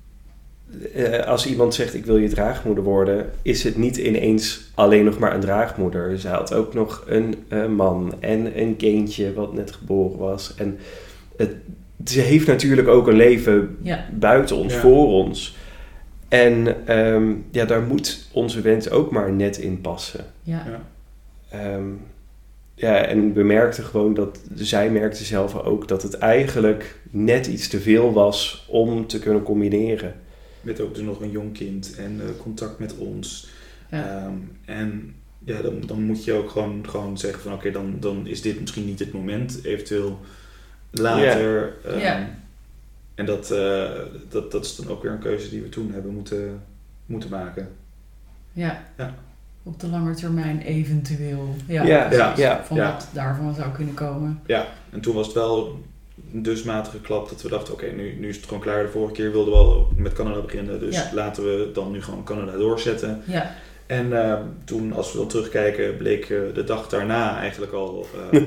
uh, als iemand zegt ik wil je draagmoeder worden, is het niet ineens alleen nog maar een draagmoeder. Ze had ook nog een uh, man en een kindje wat net geboren was. En het, ze heeft natuurlijk ook een leven ja. buiten ons, Ja. voor ons. En um, ja, daar moet onze wens ook maar net in passen. Ja. Ja. Um, Ja, en we merkten gewoon dat, zij merkte zelf ook dat het eigenlijk net iets te veel was om te kunnen combineren. Met ook dus nog een jong kind en uh, contact met ons. Ja. Um, en ja, dan, dan moet je ook gewoon, gewoon zeggen van oké, okay, dan, dan is dit misschien niet het moment. Eventueel later. Ja. Um, ja. En dat, uh, dat, dat is dan ook weer een keuze die we toen hebben moeten, moeten maken. Ja. Ja. Op de lange termijn eventueel. Ja, Ja, ja, ja. Van ja. wat daarvan zou kunnen komen. Ja, en toen was het wel een dusmatige klap dat we dachten, oké, okay, nu, nu is het gewoon klaar. De vorige keer wilden we al met Canada beginnen, dus ja. laten we dan nu gewoon Canada doorzetten. Ja. En uh, toen, als we dan terugkijken, bleek uh, de dag daarna eigenlijk al uh,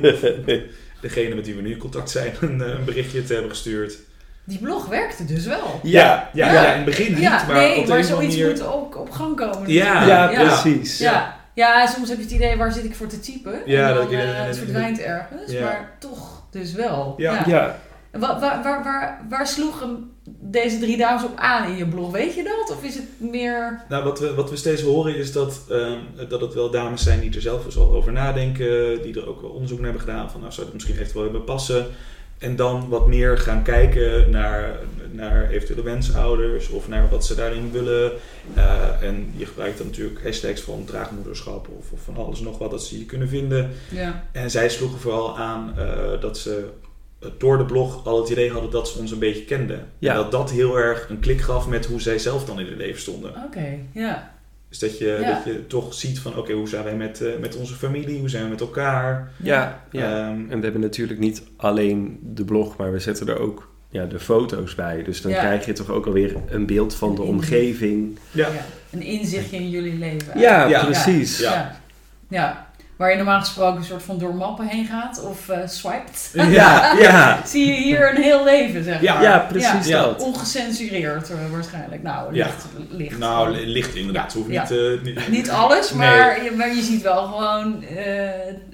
degene met wie we nu in contact zijn een, een berichtje te hebben gestuurd. Die blog werkte dus wel. Ja, ja, ja. ja in het begin niet, ja, maar nee, op de maar een zoiets manier... moet ook op gang komen. Ja, ja, ja, precies. Ja. Ja. Ja, soms heb je het idee, waar zit ik voor te typen? Ja, en dan, dat je, uh, het verdwijnt ergens, ja. maar toch dus wel. Ja. ja. ja. Waar, waar, waar, waar, waar sloegen deze drie dames op aan in je blog? Weet je dat? Of is het meer... Nou, wat we, wat we steeds horen is dat, um, dat het wel dames zijn die er zelf eens al over nadenken. Die er ook wel onderzoek naar hebben gedaan van, nou zou het misschien echt wel hebben passen. En dan wat meer gaan kijken naar, naar eventuele wensouders of naar wat ze daarin willen. Uh, en je gebruikt dan natuurlijk hashtags van draagmoederschap of, of van alles en nog wat dat ze hier kunnen vinden. Ja. En zij sloegen vooral aan uh, dat ze door de blog al het idee hadden dat ze ons een beetje kenden. Ja. En dat dat heel erg een klik gaf met hoe zij zelf dan in het leven stonden. Oké, okay, ja. Dus dat je, ja. dat je toch ziet van, oké, okay, hoe zijn wij met, uh, met onze familie, hoe zijn we met elkaar? Ja, ja. Um, en we hebben natuurlijk niet alleen de blog, maar we zetten er ook ja, de foto's bij. Dus dan ja. krijg je toch ook alweer een beeld van de omgeving. Ja. ja. Een inzichtje in jullie leven. Ja, ja, precies. Ja. Ja. ja. Waar je normaal gesproken een soort van door mappen heen gaat of uh, swiped. Ja, ja. Zie je hier een heel leven, zeg maar. Ja, ja precies ja. dat. Ongecensureerd uh, waarschijnlijk. Nou, licht. Ja. licht nou, licht inderdaad. Ja. Hoeft ja. niet, uh, niet... niet alles, maar, nee. je, maar je ziet wel gewoon uh,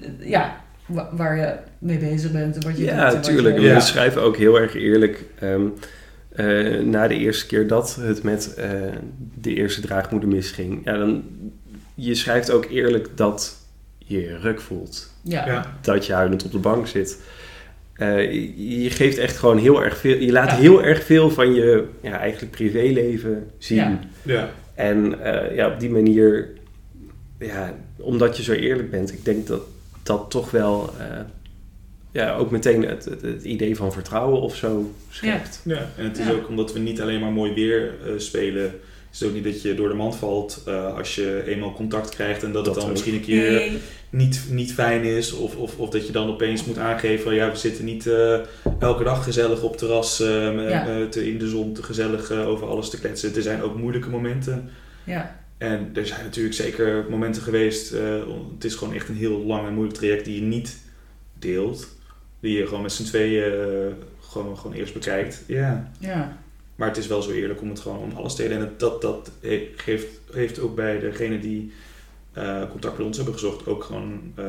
ja, waar je mee bezig bent. En wat je ja, natuurlijk. Je... We Ja. schrijven ook heel erg eerlijk... Um, uh, na de eerste keer dat het met uh, de eerste draagmoeder misging. Ja, dan, je schrijft ook eerlijk dat... je je ruk voelt. Ja. Ja. Dat je huilend op de bank zit. Uh, je, je geeft echt gewoon heel erg veel... Je laat ja. heel erg veel van je ja, eigenlijk privéleven zien. Ja. Ja. En uh, ja, op die manier... Ja, omdat je zo eerlijk bent... Ik denk dat dat toch wel... Uh, ja, ook meteen het, het, het idee van vertrouwen of zo schept. Ja, ja. En het is ja. ook omdat we niet alleen maar mooi weer uh, spelen... Het is ook niet dat je door de mand valt uh, als je eenmaal contact krijgt en dat, dat het dan ook. misschien een keer nee. niet, niet fijn is. Of, of, of dat je dan opeens moet aangeven van ja, we zitten niet uh, elke dag gezellig op terras uh, ja. uh, te, in de zon te gezellig uh, over alles te kletsen. Er zijn ook moeilijke momenten. Ja. En er zijn natuurlijk zeker momenten geweest. Uh, het is gewoon echt een heel lang en moeilijk traject die je niet deelt. Die je gewoon met z'n tweeën uh, gewoon, gewoon eerst bekijkt. Ja. Ja. Maar het is wel zo eerlijk om het gewoon om alles te delen. En dat, dat geeft, heeft ook bij degene die uh, contact met ons hebben gezocht ook gewoon uh,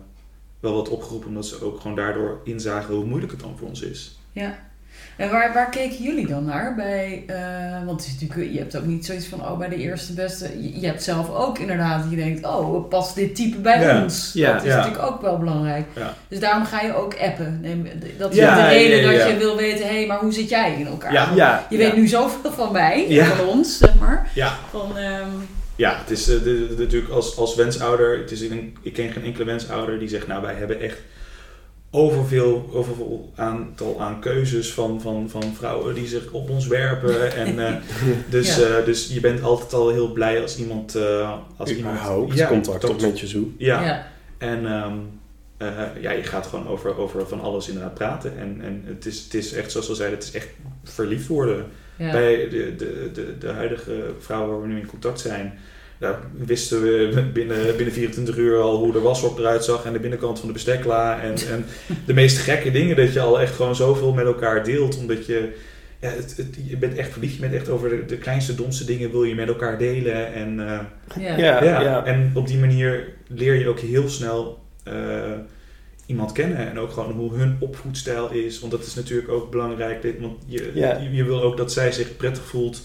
wel wat opgeroepen. Omdat ze ook gewoon daardoor inzagen hoe moeilijk het dan voor ons is. Ja. En waar, waar keken jullie dan naar? Bij, uh, want het is natuurlijk, je hebt ook niet zoiets van, oh bij de eerste beste. Je, je hebt zelf ook inderdaad dat je denkt, oh past dit type bij ja. ons? Ja. Dat is ja. natuurlijk ook wel belangrijk. Ja. Dus daarom ga je ook appen. Dat is Ja, de reden ja, ja, ja. dat je wil weten, hé, hey, maar hoe zit jij in elkaar? Ja. Ja. Je weet ja. nu zoveel van mij, Ja. van ons, zeg maar. Ja. Van, um... Ja, het is uh, de, de, natuurlijk als, als wensouder, het is een, ik ken geen enkele wensouder die zegt, nou wij hebben echt overveel, overveel aantal aan keuzes van, van, van vrouwen die zich op ons werpen. En, uh, dus, ja. uh, dus je bent altijd al heel blij als iemand... Uh, als Überhaupt iemand ja, contact tot, op met je zoek. Ja, ja. en um, uh, ja, je gaat gewoon over, over van alles inderdaad praten. En, en het, is, het is echt, zoals we zeiden, het is echt verliefd worden. Ja. Bij de, de, de, de huidige vrouwen waar we nu in contact zijn... Daar wisten we binnen, binnen vierentwintig uur al hoe de washok eruit zag en de binnenkant van de bestekla. En, en de meest gekke dingen dat je al echt gewoon zoveel met elkaar deelt. Omdat je, ja, het, het, je bent echt verliefd, je bent echt over de, de kleinste, domste dingen wil je met elkaar delen. En, uh, Ja. Ja, ja, ja. en op die manier leer je ook heel snel uh, iemand kennen. En ook gewoon hoe hun opvoedstijl is. Want dat is natuurlijk ook belangrijk. Want je, Ja. je, je wil ook dat zij zich prettig voelt.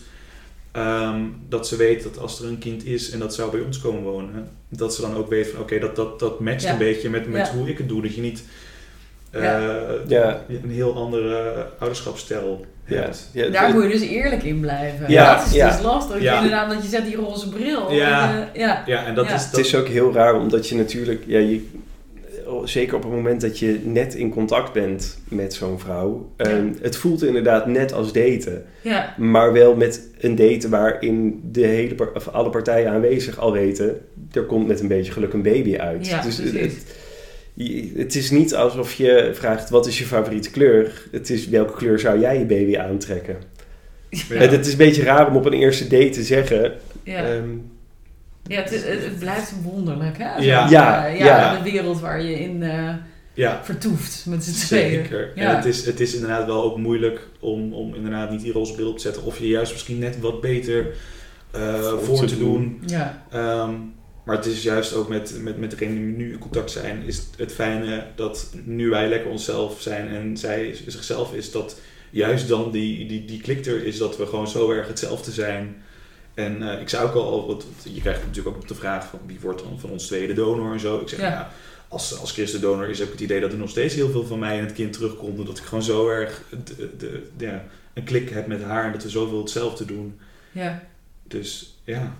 Um, dat ze weet dat als er een kind is en dat zou bij ons komen wonen, dat ze dan ook weet van oké, okay, dat, dat, dat matcht ja. een beetje met, met ja. hoe ik het doe. Dat je niet uh, Ja. Ja. een heel andere ouderschapsstijl Ja. hebt. Ja, Daar het- moet je dus eerlijk in blijven. Ja, Dat is ja. dus lastig. Ja. Inderdaad, dat je zet die roze bril. Ja. En, uh, ja. Ja, en dat Ja. is... Het Dat, is ook heel raar, omdat je natuurlijk... Ja, je, zeker op het moment dat je net in contact bent met zo'n vrouw... Ja. Um, het voelt inderdaad net als daten. Ja. Maar wel met een daten waarin de hele par- of alle partijen aanwezig al weten... er komt met een beetje geluk een baby uit. Ja, dus precies. het, je- het is niet alsof je vraagt, wat is je favoriete kleur? Het is, welke kleur zou jij je baby aantrekken? Ja. Het, het is een beetje raar om op een eerste date te zeggen... Ja. Um, Ja, het, is, het blijft wonderlijk, hè? Ja. Zo, Ja, uh, ja, ja. de wereld waar je in uh, ja. vertoeft met z'n tweeën. Zeker. Ja. En het is, het is inderdaad wel ook moeilijk om, om inderdaad niet die roze bril op te zetten. Of je juist misschien net wat beter uh, voor, voor te doen. doen. Ja. Um, maar het is juist ook met, met, met degene die nu in contact zijn, is het fijne dat nu wij lekker onszelf zijn en zij zichzelf is, dat juist dan die, die, die klik er is dat we gewoon zo erg hetzelfde zijn. En uh, ik zei ook al, wat, je krijgt natuurlijk ook de vraag van wie wordt dan van ons tweede donor en zo. Ik zeg ja, ja als, als christendonor is ook het idee dat er nog steeds heel veel van mij en het kind terugkomt. Dat ik gewoon zo erg de, de, de, ja, een klik heb met haar en dat we zoveel hetzelfde doen. Ja. Dus ja.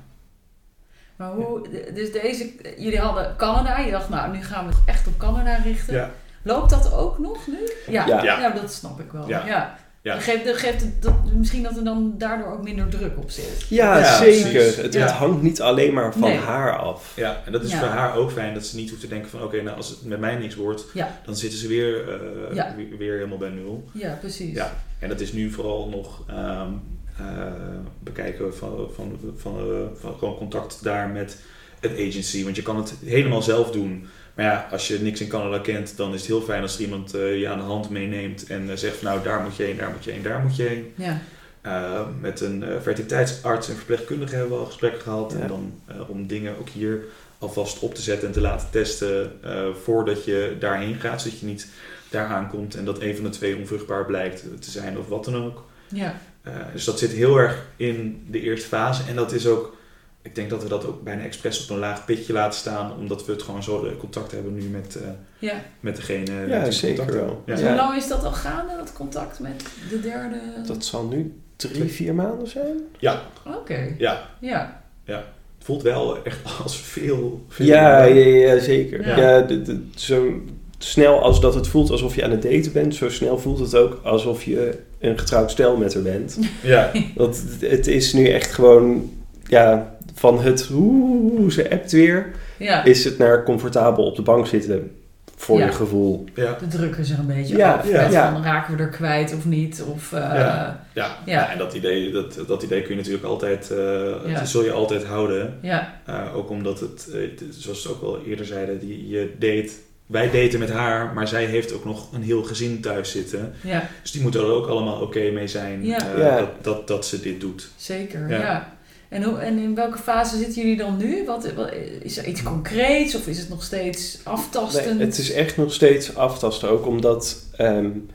Maar hoe, dus deze, jullie hadden Canada, je dacht nou nu gaan we het echt op Canada richten. Ja. Loopt dat ook nog nu? Ja, ja. ja. ja dat snap ik wel. Ja. Ja. Ja. Geeft, geeft het dat, misschien dat er dan daardoor ook minder druk op zit. Ja, ja zeker. Het, ja. het hangt niet alleen maar van nee. haar af. Ja, en dat is ja. voor haar ook fijn dat ze niet hoeft te denken van oké, okay, nou als het met mij niks wordt, ja. dan zitten ze weer, uh, ja. weer, weer helemaal bij nul. Ja, precies. Ja, en dat is nu vooral nog um, uh, bekijken van, van, van, uh, van gewoon contact daar met het agency, want je kan het helemaal zelf doen. Maar ja, als je niks in Canada kent, dan is het heel fijn als er iemand uh, je aan de hand meeneemt en uh, zegt van nou daar moet je heen, daar moet je heen, daar moet je heen. Ja. Uh, met een uh, fertiliteitsarts en verpleegkundige hebben we al gesprekken gehad. Ja. En dan uh, om dingen ook hier alvast op te zetten en te laten testen uh, voordat je daarheen gaat. Zodat je niet daar aankomt en dat een van de twee onvruchtbaar blijkt te zijn of wat dan ook. Ja. Uh, dus dat zit heel erg in de eerste fase en dat is ook... Ik denk dat we dat ook bijna expres op een laag pitje laten staan, omdat we het gewoon zo de contact hebben nu met, uh, ja. met degene ja, met zeker contact wel. Ja. Dus hoe lang is dat al gaande, dat contact met de derde? Dat zal nu drie, vier maanden zijn. Ja. Oké. Okay. Ja. Ja. Ja. Het voelt wel echt als veel. veel ja, ja, ja, zeker. Ja. Ja, de, de, zo snel als dat het voelt alsof je aan het daten bent, zo snel voelt het ook alsof je een getrouwd stel met haar bent. Ja. Want het is nu echt gewoon, ja, van het hoe ze appt weer, ja. is het naar comfortabel op de bank zitten voor ja. je gevoel. Ja. De drukken zich een beetje ja. af. Ja. Ja. Van, raken we er kwijt of niet? Of, uh, ja. Ja. Ja. ja, en dat idee, dat, dat idee kun je natuurlijk altijd, uh, ja. dat zul je altijd houden. Ja. Uh, ook omdat het, uh, zoals we ook al eerder zeiden, die, je date... Wij daten met haar, maar zij heeft ook nog een heel gezin thuis zitten. Ja. Dus die moeten er ook allemaal oké okay mee zijn ja. Uh, ja. dat, dat, dat ze dit doet. Zeker, ja. ja. En, hoe, en in welke fase zitten jullie dan nu? Wat, wat, is er iets concreets of is het nog steeds aftastend? Nee, het is echt nog steeds aftasten. Ook omdat um,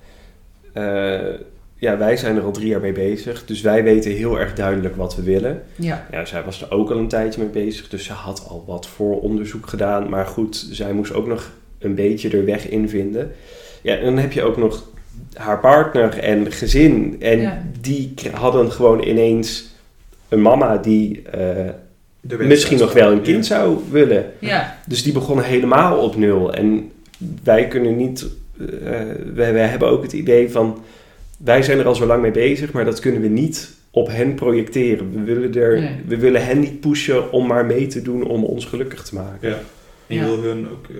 uh, ja, wij zijn er al drie jaar mee bezig. Dus wij weten heel erg duidelijk wat we willen. Ja. Ja, zij was er ook al een tijdje mee bezig. Dus ze had al wat vooronderzoek gedaan. Maar goed, zij moest ook nog een beetje er weg in vinden. Ja, en dan heb je ook nog haar partner en gezin. En ja. die hadden gewoon ineens een mama die uh, misschien nog wel een kind ja. zou willen. Ja. Dus die begonnen helemaal op nul. En wij kunnen niet... Uh, wij, wij hebben ook het idee van... Wij zijn er al zo lang mee bezig, maar dat kunnen we niet op hen projecteren. We willen, er, nee. we willen hen niet pushen om maar mee te doen om ons gelukkig te maken. Ja. En je ja. wil hun ook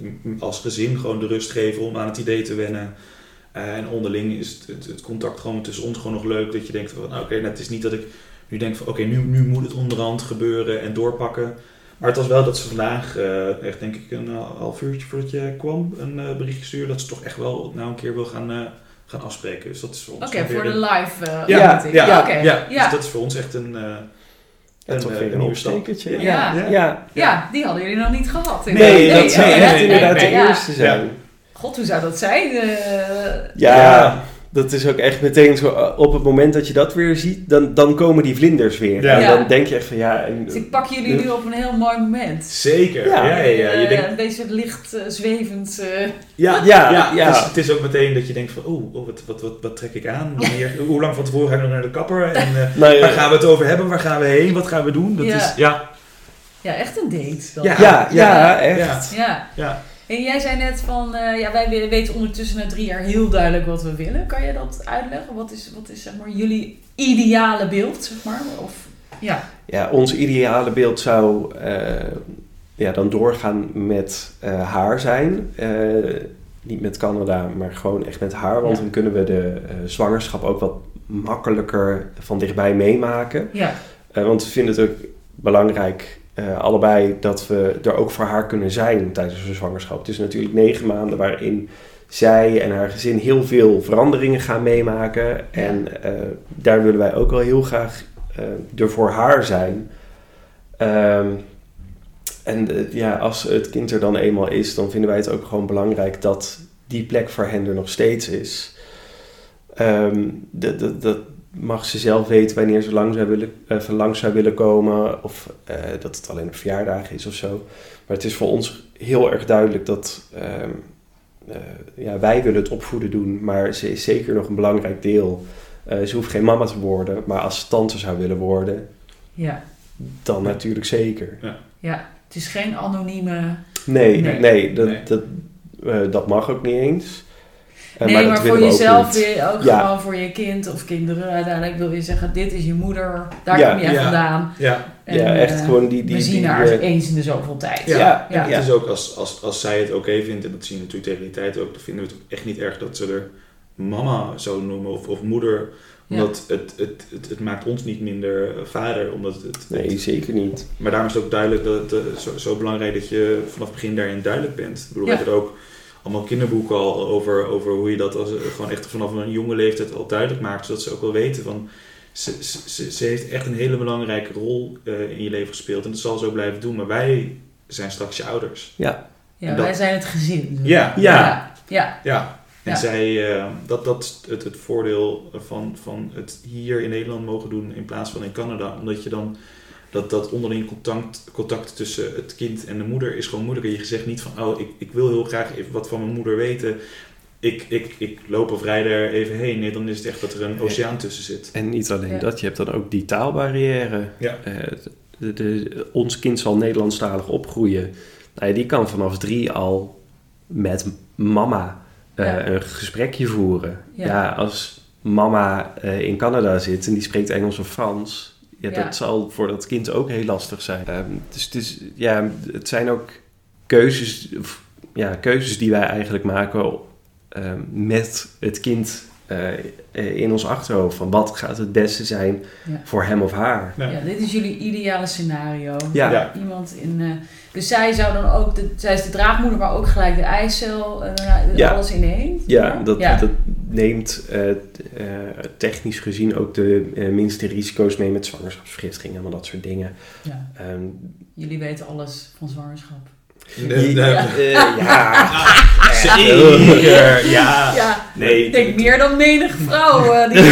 als gezin gewoon de rust geven om aan het idee te wennen. Uh, en onderling is het, het, het contact gewoon tussen ons gewoon nog leuk. Dat je denkt van, nou, oké, okay, nou, het is niet dat ik nu denk van, oké, okay, nu, nu moet het onderhand gebeuren en doorpakken. Maar het was wel dat ze vandaag, uh, echt denk ik een half uurtje voordat je kwam, een uh, berichtje stuurde dat ze toch echt wel nou een keer wil gaan, uh, gaan afspreken. Dus dat is voor ons. Oké, okay, voor de een... live uh, ja, ja, ja, ja, okay. ja, ja. Dus dat is voor ons echt een... Uh, Ja, en, toch uh, weer een opstekertje. Ja. Ja. Ja. Ja. ja, die hadden jullie nog niet gehad. Nee, nee, dat zou nee, echt nee, inderdaad nee, de nee, eerste ja. zijn. Ja. God, hoe zou dat zijn? Uh, ja, ja, dat is ook echt meteen zo, op het moment dat je dat weer ziet, dan, dan komen die vlinders weer. Ja. En Ja. dan denk je echt van ja... En, dus ik pak jullie nu op een heel mooi moment. Zeker, ja. ja, ja, ja. Je uh, denkt... Een beetje licht uh, zwevend. Uh. Ja, ja, ja, ja. Dus het is ook meteen dat je denkt van, oh, oh wat, wat, wat, wat trek ik aan? Wanneer, hoe lang van tevoren ga ik nog naar de kapper? En uh, nou, ja. waar gaan we het over hebben? Waar gaan we heen? Wat gaan we doen? Dat ja. is, ja. Ja, echt een date. Dan. Ja, ja, ja, ja, echt. Ja. ja. En jij zei net van, uh, ja, wij weten ondertussen na drie jaar heel duidelijk wat we willen. Kan je dat uitleggen? Wat is, wat is zeg maar jullie ideale beeld, zeg maar? Of, ja. Ja, ons ideale beeld zou uh, ja, dan doorgaan met uh, haar zijn. Uh, niet met Canada, maar gewoon echt met haar. Want ja. dan kunnen we de uh, zwangerschap ook wat makkelijker van dichtbij meemaken. Ja. Uh, want we vinden het ook belangrijk uh, allebei dat we er ook voor haar kunnen zijn tijdens haar zwangerschap. Het is natuurlijk negen maanden waarin zij en haar gezin heel veel veranderingen gaan meemaken. En uh, daar willen wij ook wel heel graag uh, er voor haar zijn. Um, en uh, ja, als het kind er dan eenmaal is, dan vinden wij het ook gewoon belangrijk dat die plek voor hen er nog steeds is. Um, dat, dat, dat mag ze zelf weten wanneer ze lang zou willen, uh, lang zou willen komen. Of uh, dat het alleen op verjaardagen is of zo. Maar het is voor ons heel erg duidelijk dat um, uh, ja, wij willen het opvoeden doen. Maar ze is zeker nog een belangrijk deel. Uh, ze hoeft geen mama te worden. Maar als ze tante zou willen worden, ja. dan natuurlijk zeker. Ja. ja, het is geen anonieme... Nee, nee, nee, dat, nee. Dat, uh, dat mag ook niet eens. Uh, nee, maar, maar dat voor willen we jezelf ook wil je ook ja. gewoon voor je kind of kinderen. Uiteindelijk wil je zeggen, dit is je moeder, daar Ja. kom jij Ja. vandaan. Ja. En, ja, echt uh, gewoon die... die we zien die, haar uh, eens in de zoveel tijd. Ja, Ja, en ja. het is ook als, als, als zij het oké vindt, en dat zien we natuurlijk tegen die tijd ook, dan vinden we het ook echt niet erg dat ze er mama zou noemen of, of moeder. Omdat ja. het, het, het, het maakt ons niet minder vader. Omdat het, het, Nee, zeker niet. Maar daarom is het ook duidelijk dat het uh, zo, zo belangrijk dat je vanaf het begin daarin duidelijk bent. Ik bedoel, Ja. we hebben er ook allemaal kinderboeken al over, over hoe je dat als, gewoon echt vanaf een jonge leeftijd al duidelijk maakt. Zodat ze ook wel weten van... Ze, ze, ze heeft echt een hele belangrijke rol uh, in je leven gespeeld. En dat zal zo blijven doen. Maar wij zijn straks je ouders. Ja. Ja, dat, wij zijn het gezin. Ja. Ja. Ja. ja. ja. En Ja. zij, uh, dat, dat is het, het voordeel van, van het hier in Nederland mogen doen in plaats van in Canada. Omdat je dan, dat, dat onderling contact, contact tussen het kind en de moeder is gewoon moeilijker. Je zegt niet van, oh, ik, ik wil heel graag even wat van mijn moeder weten. Ik, ik, ik loop of rijd er even heen. Nee, dan is het echt dat er een oceaan tussen zit. En niet alleen Ja. dat, je hebt dan ook die taalbarrière. Ja. Uh, de, de, ons kind zal Nederlandstalig opgroeien. Nou ja, die kan vanaf drie al met mama uh, Ja. een gesprekje voeren. Ja. Ja, als mama uh, in Canada zit en die spreekt Engels of Frans... Ja, Ja. dat zal voor dat kind ook heel lastig zijn. Um, dus het, is, ja, het zijn ook keuzes, ja, keuzes die wij eigenlijk maken um, met het kind uh, in ons achterhoofd. Van wat gaat het beste zijn Ja. voor hem of haar? Ja. Ja, dit is jullie ideale scenario. Ja. Ja. Iemand in... Uh, dus zij zou dan ook... De, zij is de draagmoeder, maar ook gelijk de eicel. Uh, Ja. Alles in één. Ja, dat, Ja. dat neemt uh, uh, technisch gezien ook de uh, minste risico's mee met zwangerschapsvergiftiging en al dat soort dingen. Ja. Um, Jullie weten alles van zwangerschap. Nee, nee. Ja. uh, ja, Zeker, ja. Ja, Nee, ik denk meer dan menig vrouw. Uh, die...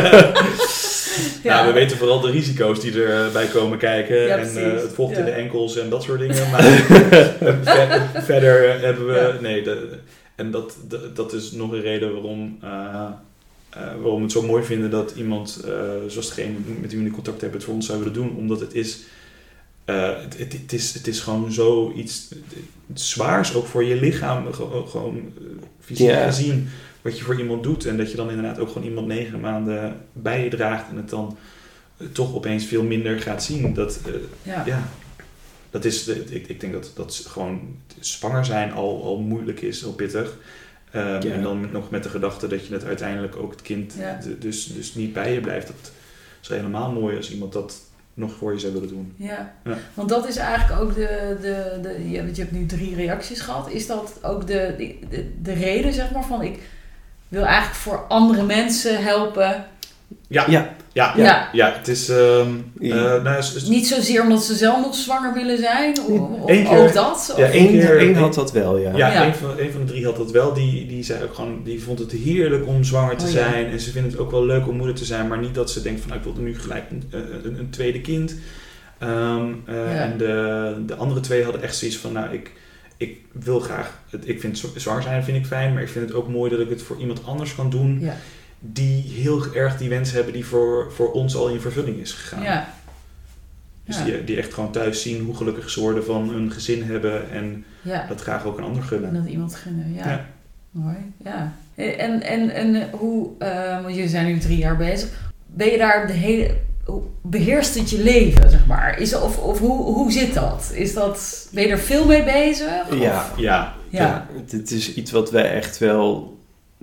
Ja. Nou, we weten vooral de risico's die erbij komen kijken. Ja, en uh, precies. het vocht Ja. in de enkels en dat soort dingen. Maar ver, verder hebben we... Ja. Nee, de, en dat, de, dat is nog een reden waarom, uh, uh, waarom we het zo mooi vinden dat iemand, uh, zoals degene met wie we nu contact hebben, het voor ons zou willen doen. Omdat het is... Uh, het, het, het, is, het is gewoon zoiets zwaars, ook voor je lichaam, gewoon, gewoon uh, fysiek Ja. gezien, wat je voor iemand doet. En dat je dan inderdaad ook gewoon iemand negen maanden bij je draagt en het dan uh, toch opeens veel minder gaat zien. Dat, uh, Ja. ja, dat is, de, ik, ik denk dat, dat gewoon zwanger zijn al, al moeilijk is, al pittig. Um, Ja. En dan met, nog met de gedachte dat je het uiteindelijk ook het kind Ja. de, dus, dus niet bij je blijft. Dat is helemaal mooi als iemand dat nog voor je zou willen doen. Ja. Ja. Want dat is eigenlijk ook de... de, de je, hebt, je hebt nu drie reacties gehad. Is dat ook de, de, de, de reden, zeg maar, van ik wil eigenlijk voor andere mensen helpen? Ja, ja. ja, Ja. ja. ja het is... Um, Ja. uh, nou, is, is, Niet zozeer omdat ze zelf nog zwanger willen zijn, of, of Eén keer- ook dat? Of, ja, één Eén keer- één had dat wel, ja. ja, Ja. Een, van, een van de drie had dat wel. Die, die zei ook gewoon, die vond het heerlijk om zwanger te Oh, ja. zijn. En ze vindt het ook wel leuk om moeder te zijn. Maar niet dat ze denkt van, nou, ik wil nu gelijk een, een, een tweede kind. Um, uh, Ja. En de, de andere twee hadden echt zoiets van, nou, ik, ik wil graag... Het, ik vind zwanger zijn vind ik fijn. Maar ik vind het ook mooi dat ik het voor iemand anders kan doen. ja. Die heel erg die wens hebben die voor, voor ons al in vervulling is gegaan. Ja. Dus Ja. die, die echt gewoon thuis zien hoe gelukkig ze worden van een gezin hebben en Ja. dat graag ook een ander En gunnen. dat iemand gunnen, ja. Ja. Mooi, ja. En, en, en hoe, uh, want jullie zijn nu drie jaar bezig, ben je daar de hele, hoe beheerst het je leven, zeg maar? Is, of of hoe, hoe zit dat? Is dat? Ben je er veel mee bezig? Of? Ja. Ja, Ja. Dit is iets wat wij echt wel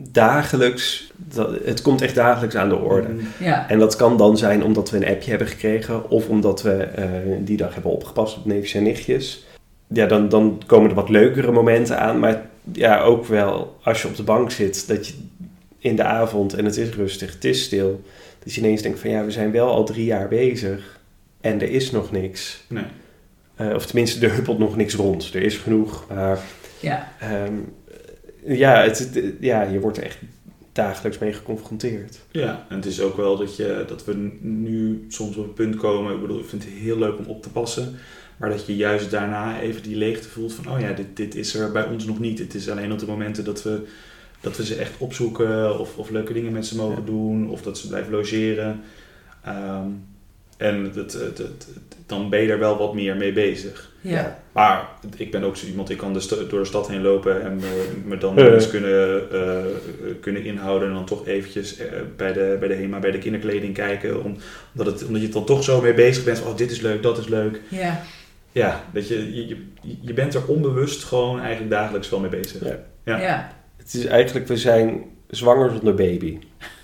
dagelijks, dat, het komt echt dagelijks aan de orde. Mm. Ja. En dat kan dan zijn omdat we een appje hebben gekregen of omdat we uh, die dag hebben opgepast op neefjes en nichtjes. Ja, dan, dan komen er wat leukere momenten aan, maar ja, ook wel als je op de bank zit, dat je in de avond en het is rustig, het is stil, dat je ineens denkt van ja, we zijn wel al drie jaar bezig en er is nog niks. Nee. Uh, of tenminste, er huppelt nog niks rond. Er is genoeg, maar Ja. Um, ja, het, het, ja, je wordt er echt dagelijks mee geconfronteerd. Ja, en het is ook wel dat, je, dat we nu soms op het punt komen, ik bedoel, ik vind het heel leuk om op te passen, maar dat je juist daarna even die leegte voelt van, oh ja, dit, dit is er bij ons nog niet. Het is alleen op de momenten dat we, dat we ze echt opzoeken of, of leuke dingen met ze mogen ja. doen of dat ze blijven logeren. Um, en het, het, het, het, dan ben je er wel wat meer mee bezig. Ja. Maar ik ben ook zo iemand, ik kan de st- door de stad heen lopen en uh, me dan uh. eens kunnen, uh, kunnen inhouden en dan toch eventjes uh, bij, de, bij de HEMA, bij de kinderkleding kijken. Om, omdat, het, omdat je dan toch zo mee bezig bent van, oh dit is leuk, dat is leuk. Ja. Ja, dat je, je, je bent er onbewust gewoon eigenlijk dagelijks wel mee bezig. Ja. Ja. ja. Het is eigenlijk, we zijn zwanger zonder baby.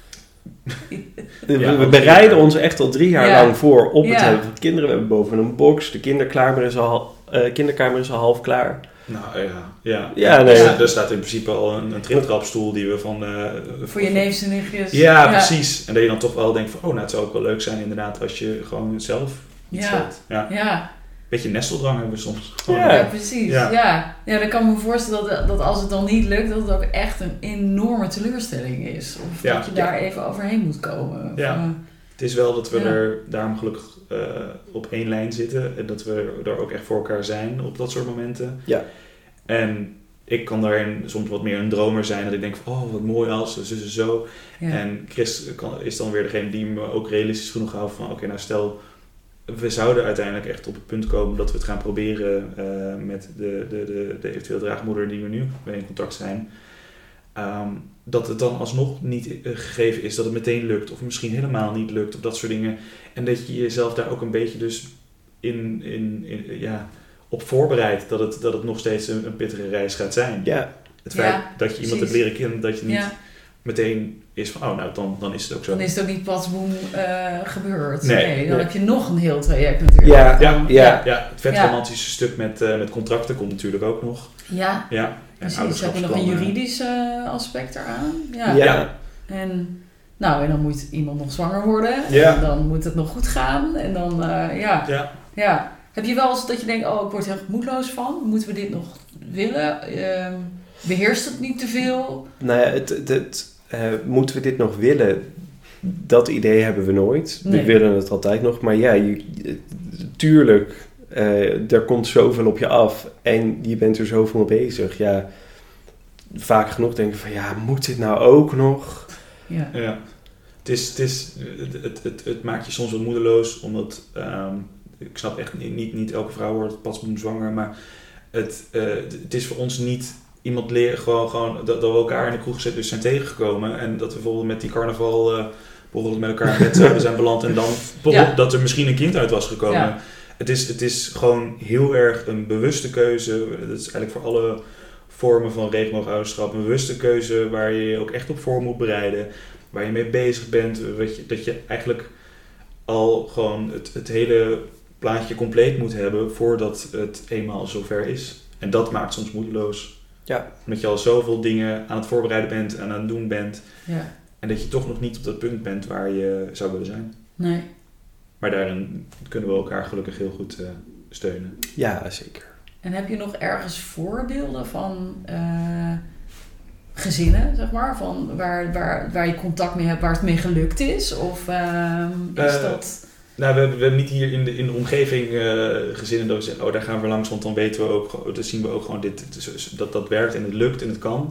we, ja, we bereiden ons echt al drie jaar ja. lang voor op het ja. hebben van kinderen. We hebben boven een box, de kinderkamer is al, uh, kinderkamer is al half klaar. Nou ja, ja. ja, nee. ja. Er staat in principe al een, een triptrapstoel die we van... Uh, voor je neefjes en nichtjes. Ja, ja, precies. En dat je dan toch wel denkt van, oh nou het zou ook wel leuk zijn inderdaad als je gewoon zelf iets ja. zet. Ja. ja. Beetje nesteldrang hebben we soms. Ja, ja precies. Ja. Ja. ja, dan kan ik me voorstellen dat, dat als het dan niet lukt, dat het ook echt een enorme teleurstelling is. Of ja. dat je daar ja. even overheen moet komen. Of, ja. uh, het is wel dat we ja. er daarom gelukkig uh, op één lijn zitten. En dat we er ook echt voor elkaar zijn op dat soort momenten. Ja. En ik kan daarin soms wat meer een dromer zijn. Dat ik denk van, oh wat mooi als, dus en zo. Ja. En Chris kan, is dan weer degene die me ook realistisch genoeg houdt van, oké, okay, nou stel... We zouden uiteindelijk echt op het punt komen dat we het gaan proberen uh, met de, de, de, de eventueel draagmoeder die we nu mee in contact zijn. Um, dat het dan alsnog niet uh, gegeven is dat het meteen lukt of misschien helemaal niet lukt of dat soort dingen. En dat je jezelf daar ook een beetje dus in, in, in, ja, op voorbereidt dat het, dat het nog steeds een, een pittige reis gaat zijn. Ja. Het feit ja, dat je iemand hebt leren kennen, dat je niet... Ja. meteen is van, oh nou, dan, dan is het ook zo. Dan is het ook niet pas boem uh, gebeurd. Nee, nee, dan nee. heb je nog een heel traject natuurlijk. Ja, ja, ja. ja. ja het vet ja. romantische stuk met, uh, met contracten komt natuurlijk ook nog. Ja, ja. Precies, heb je nog een juridisch uh, aspect eraan. Ja. ja. En, nou, en dan moet iemand nog zwanger worden. Ja. En dan moet het nog goed gaan. En dan, uh, ja. ja. ja. Heb je wel eens dat je denkt, oh, ik word er heel moedeloos van. Moeten we dit nog willen? Uh, beheerst het niet te veel? Nou ja, het... het, het Uh, moeten we dit nog willen? Dat idee hebben we nooit. Nee. We willen het altijd nog. Maar ja, je, tuurlijk, uh, er komt zoveel op je af. En je bent er zoveel mee bezig. Ja, vaak genoeg denken van, ja, moet dit nou ook nog? Ja. ja. Het, is, het, is, het, het, het, het maakt je soms wat moedeloos. Omdat, um, ik snap echt niet, niet, niet elke vrouw wordt pasboom zwanger. Maar het, uh, het is voor ons niet... Iemand leren gewoon, gewoon dat, dat we elkaar in de kroeg gezet dus zijn tegengekomen. En dat we bijvoorbeeld met die carnaval uh, bijvoorbeeld met elkaar in bed zouden zijn beland. En dan ja. dat er misschien een kind uit was gekomen. Ja. Het, is, het is gewoon heel erg een bewuste keuze. Dat is eigenlijk voor alle vormen van regenboogouderschap een bewuste keuze waar je je ook echt op voor moet bereiden. Waar je mee bezig bent. Weet je, dat je eigenlijk al gewoon het, het hele plaatje compleet moet hebben voordat het eenmaal zover is. En dat maakt soms moedeloos. Ja. Omdat je al zoveel dingen aan het voorbereiden bent en aan het doen bent. Ja. En dat je toch nog niet op dat punt bent waar je zou willen zijn. Nee. Maar daarin kunnen we elkaar gelukkig heel goed uh, steunen. Ja, zeker. En heb je nog ergens voorbeelden van uh, gezinnen, zeg maar? Van waar, waar, waar je contact mee hebt, waar het mee gelukt is? Of uh, is uh, dat... Nou, we hebben, we hebben niet hier in de, in de omgeving uh, gezinnen dat we zeggen, oh daar gaan we langs, want dan weten we ook, dan zien we ook gewoon dit, dat dat werkt en het lukt en het kan.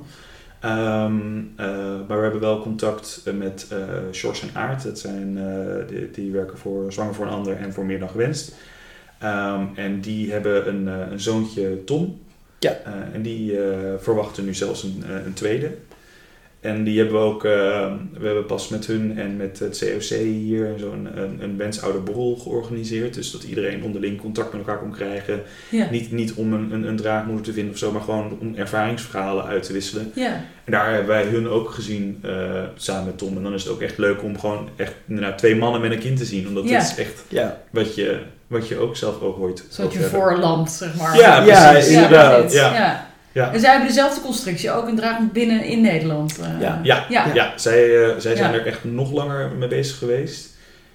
Um, uh, maar we hebben wel contact met uh, Sjors en Aart, dat zijn, uh, die, die werken voor Zwanger voor een Ander en voor Meer dan Gewenst. Um, en die hebben een, uh, een zoontje Tom. Ja. Uh, en die uh, verwachten nu zelfs een, uh, een tweede. En die hebben we ook, uh, we hebben pas met hun en met het C O C hier zo'n een, een wensouderborrel georganiseerd. Dus dat iedereen onderling contact met elkaar kon krijgen. Ja. Niet, niet om een, een, een draagmoeder te vinden of zo, maar gewoon om ervaringsverhalen uit te wisselen. Ja. En daar hebben wij hun ook gezien, uh, samen met Tom. En dan is het ook echt leuk om gewoon echt nou, twee mannen met een kind te zien. Omdat ja. dat is echt ja. wat, je, wat je ook zelf ook ooit... Zo'n je voorland, zeg maar. Ja, ja inderdaad. Ja, ja. Ja. En zij hebben dezelfde constructie, ook een draagmoeder binnen in Nederland. Uh, ja, ja, ja. ja, zij, uh, zij zijn ja. er echt nog langer mee bezig geweest.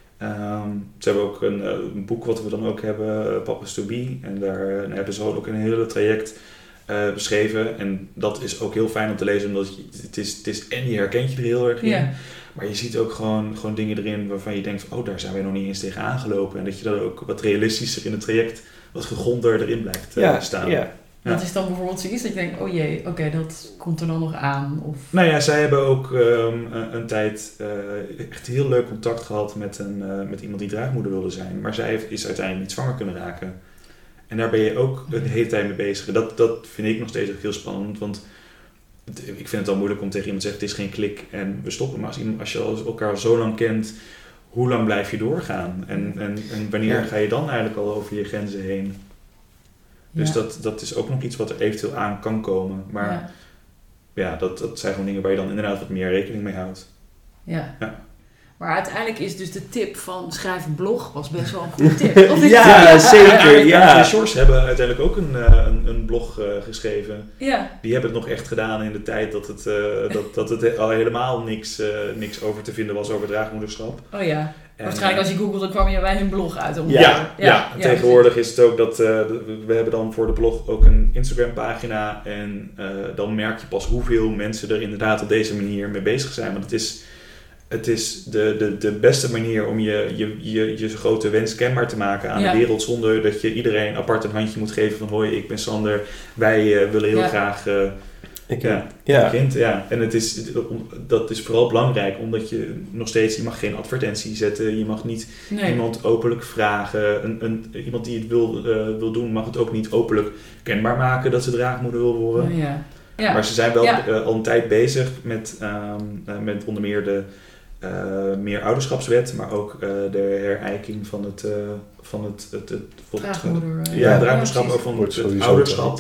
Um, ze hebben ook een, uh, een boek wat we dan ook hebben, uh, Papa's to Be. En daar uh, hebben ze ook een hele traject uh, beschreven. En dat is ook heel fijn om te lezen, omdat je, het, is, het is en je herkent je er heel erg in. Ja. Maar je ziet ook gewoon, gewoon dingen erin waarvan je denkt, oh, daar zijn wij nog niet eens tegen aangelopen. En dat je dan ook wat realistischer in het traject, wat gegronder erin blijft uh, ja, staan. Ja. Ja. Dat is dan bijvoorbeeld zoiets dat je denkt, oh jee, oké, okay, dat komt er dan nog aan. Of... Nou ja, zij hebben ook um, een, een tijd uh, echt heel leuk contact gehad met, een, uh, met iemand die draagmoeder wilde zijn. Maar zij heeft, is uiteindelijk niet zwanger kunnen raken. En daar ben je ook de hele tijd mee bezig. En dat, dat vind ik nog steeds ook heel spannend, want het, ik vind het al moeilijk om tegen iemand te zeggen, het is geen klik en we stoppen. Maar als, iemand, als je elkaar zo lang kent, hoe lang blijf je doorgaan? En, en, en wanneer ja. ga je dan eigenlijk al over je grenzen heen? Dus ja. dat, dat is ook nog iets wat er eventueel aan kan komen. Maar ja, ja dat, dat zijn gewoon dingen waar je dan inderdaad wat meer rekening mee houdt. Ja. ja. Maar uiteindelijk is dus de tip van schrijf een blog was best wel een goede tip. Of ja, ja, zeker. Ja. De Shores hebben uiteindelijk ook een, een, een blog uh, geschreven. Ja. Die hebben het nog echt gedaan in de tijd dat het, uh, dat, dat het al helemaal niks, uh, niks over te vinden was over draagmoederschap. Oh ja. En waarschijnlijk als je googelde kwam je bij hun blog uit. Om ja, ja, ja, ja, tegenwoordig is het ook dat uh, we hebben dan voor de blog ook een Instagram pagina. En uh, dan merk je pas hoeveel mensen er inderdaad op deze manier mee bezig zijn. Want het is... Het is de, de, de beste manier om je, je, je, je grote wens kenbaar te maken aan ja. de wereld. Zonder dat je iedereen apart een handje moet geven van hoi, ik ben Sander. Wij uh, willen heel ja. graag uh, ik, ja, ja. een kind. Ja. En het is, dat is vooral belangrijk omdat je nog steeds, je mag geen advertentie zetten. Je mag niet nee. iemand openlijk vragen. Een, een, iemand die het wil, uh, wil doen mag het ook niet openlijk kenbaar maken dat ze draagmoeder wil worden. Oh, ja. Ja. Maar ze zijn wel ja. uh, al een tijd bezig met, um, uh, met onder meer de Uh, meer ouderschapswet, maar ook uh, de herijking van het, uh, van het, het, het, het draagmoeder, uh, ja, ja, draagmoederschap ja, van het, het ouderschap.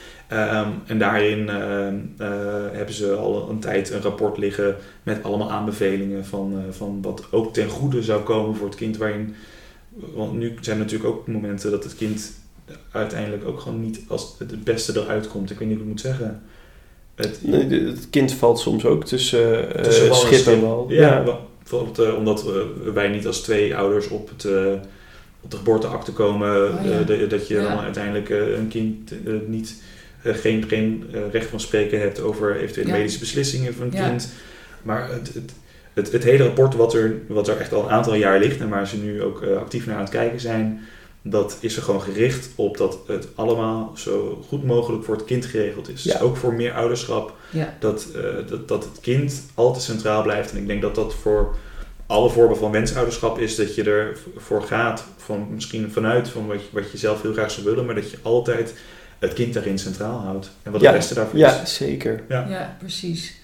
Um, en daarin uh, uh, hebben ze al een tijd een rapport liggen met allemaal aanbevelingen van, uh, van wat ook ten goede zou komen voor het kind. Waarin, want nu zijn er natuurlijk ook momenten dat het kind uiteindelijk ook gewoon niet als het beste eruit komt. Ik weet niet hoe ik moet zeggen. Het, nee, het kind valt soms ook tussen, uh, tussen schip en wal. Ja, ja. Bijvoorbeeld uh, omdat uh, wij niet als twee ouders op, het, uh, op de geboorteakte komen. Oh, ja. uh, de, dat je ja. dan uiteindelijk uh, een kind uh, niet, uh, geen, geen uh, recht van spreken hebt over eventuele ja. medische beslissingen van een ja. kind. Maar het, het, het, het hele rapport wat er, wat er echt al een aantal jaar ligt en waar ze nu ook uh, actief naar aan het kijken zijn, dat is er gewoon gericht op dat het allemaal zo goed mogelijk voor het kind geregeld is. Ja. Dus ook voor meer ouderschap. Ja. Dat, uh, dat, dat het kind altijd centraal blijft. En ik denk dat dat voor alle vormen van wensouderschap is. Dat je ervoor gaat, van, misschien vanuit van wat, je, wat je zelf heel graag zou willen. Maar dat je altijd het kind daarin centraal houdt. En wat ja. het beste daarvoor ja, is. Zeker. Ja. ja, precies.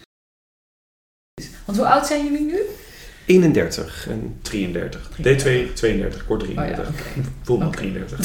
Want hoe oud zijn jullie nu? eenendertig en drieëndertig. D twee, tweeëndertig, ik word drieëndertig. Oh ja, okay. Voel me okay. drieëndertig.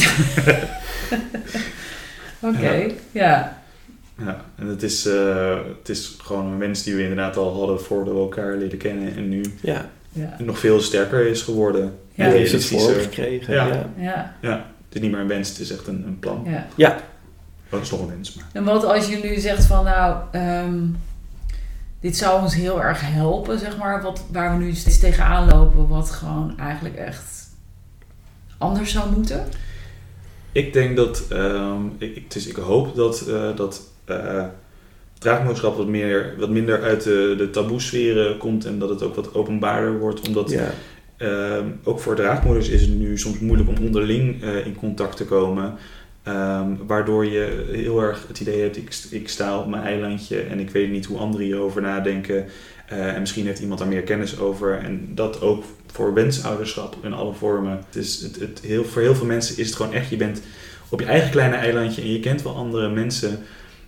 Oké, okay, ja. Ja, en het is, uh, het is gewoon een wens die we inderdaad al hadden voordat we elkaar leren kennen. En nu ja. Ja. nog veel sterker is geworden. Ja, heeft het voor gekregen. Ja. Ja. Ja. ja, het is niet meer een wens, het is echt een, een plan. Ja. ja. Dat is nog een wens. Maar. En wat als je nu zegt van nou... Um, dit zou ons heel erg helpen, zeg maar, wat, waar we nu steeds tegenaan lopen, wat gewoon eigenlijk echt anders zou moeten? Ik denk dat, um, ik, dus ik hoop dat, uh, dat uh, draagmoederschap wat, meer, wat minder uit de, de taboesferen komt en dat het ook wat openbaarder wordt. Omdat ja. uh, ook voor draagmoeders is het nu soms moeilijk om onderling uh, in contact te komen. Um, waardoor je heel erg het idee hebt, ik, ik sta op mijn eilandje en ik weet niet hoe anderen hierover nadenken. Uh, en misschien heeft iemand daar meer kennis over. En dat ook voor wensouderschap in alle vormen. Het is, het, het, heel, voor heel veel mensen is het gewoon echt, je bent op je eigen kleine eilandje en je kent wel andere mensen.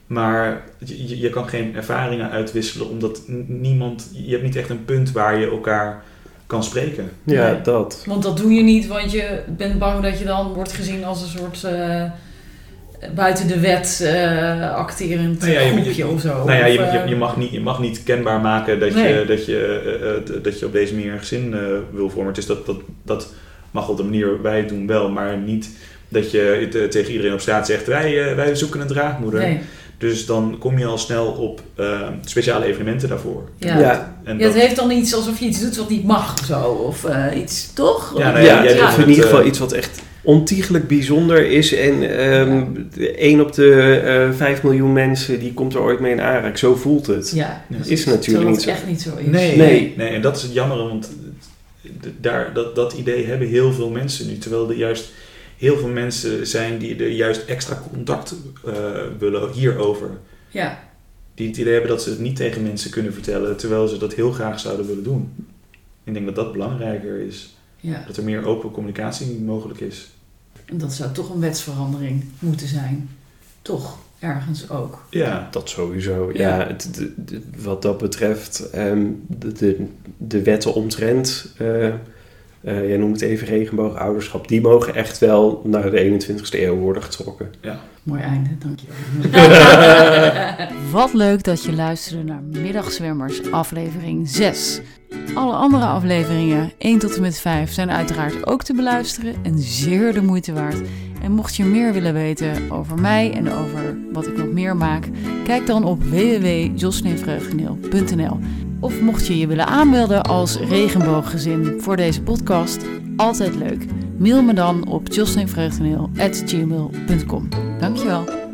Maar je, je kan geen ervaringen uitwisselen, omdat niemand, je hebt niet echt een punt waar je elkaar kan spreken. Ja, Nee. dat. Want dat doe je niet, want je bent bang dat je dan wordt gezien als een soort uh, buiten de wet uh, acterend Nou ja, je- groepje je- of zo. Nou ja, je, Of, je, uh, je, mag niet, je mag niet kenbaar maken dat, Nee. je, dat, je, uh, uh, dat je op deze manier een gezin uh, wil vormen. Het is dat, dat, dat mag op de manier waarop wij het doen wel, maar niet dat je uh, tegen iedereen op straat zegt, wij, uh, wij zoeken een draagmoeder. Nee. Dus dan kom je al snel op uh, speciale evenementen daarvoor. Ja. Ja, En Ja, het heeft dan iets alsof je iets doet wat niet mag of zo. Of uh, iets, toch? Ja, nou ja, ja, jij ja, doet of het, in ieder geval uh, iets wat echt ontiegelijk bijzonder is. En um, één op de uh, vijf miljoen mensen die komt er ooit mee in aanraking. Zo voelt het. Ja, Ja. precies. Is natuurlijk Terwijl niet het zo. echt niet zo is. Nee, Nee. nee. nee, en dat is het jammere, want d- daar, dat, dat idee hebben heel veel mensen nu. Terwijl er juist heel veel mensen zijn die er juist extra contact uh, willen hierover. Ja, Die het idee hebben dat ze het niet tegen mensen kunnen vertellen, terwijl ze dat heel graag zouden willen doen. Ik denk dat dat belangrijker is. ja. Dat er meer open communicatie mogelijk is. En dat zou toch een wetsverandering moeten zijn. Toch, ergens ook. Ja, Dat sowieso. Ja. Ja, het, de- de- wat dat betreft, um, de, de, de wetten omtrent, uh, uh, jij noemt het even regenboogouderschap, die mogen echt wel naar de eenentwintigste eeuw worden getrokken. ja. Mooi einde, dankjewel. Wat leuk dat je luisterde naar Middagzwemmers aflevering zes. Alle andere afleveringen, één tot en met vijf, zijn uiteraard ook te beluisteren en zeer de moeite waard. En mocht je meer willen weten over mij en over wat ik nog meer maak, kijk dan op w w w punt josleenvreugdeneel punt n l. Of mocht je je willen aanmelden als regenbooggezin voor deze podcast, altijd leuk. Mail me dan op josleenvreugdeneel at gmail punt com. Dankjewel.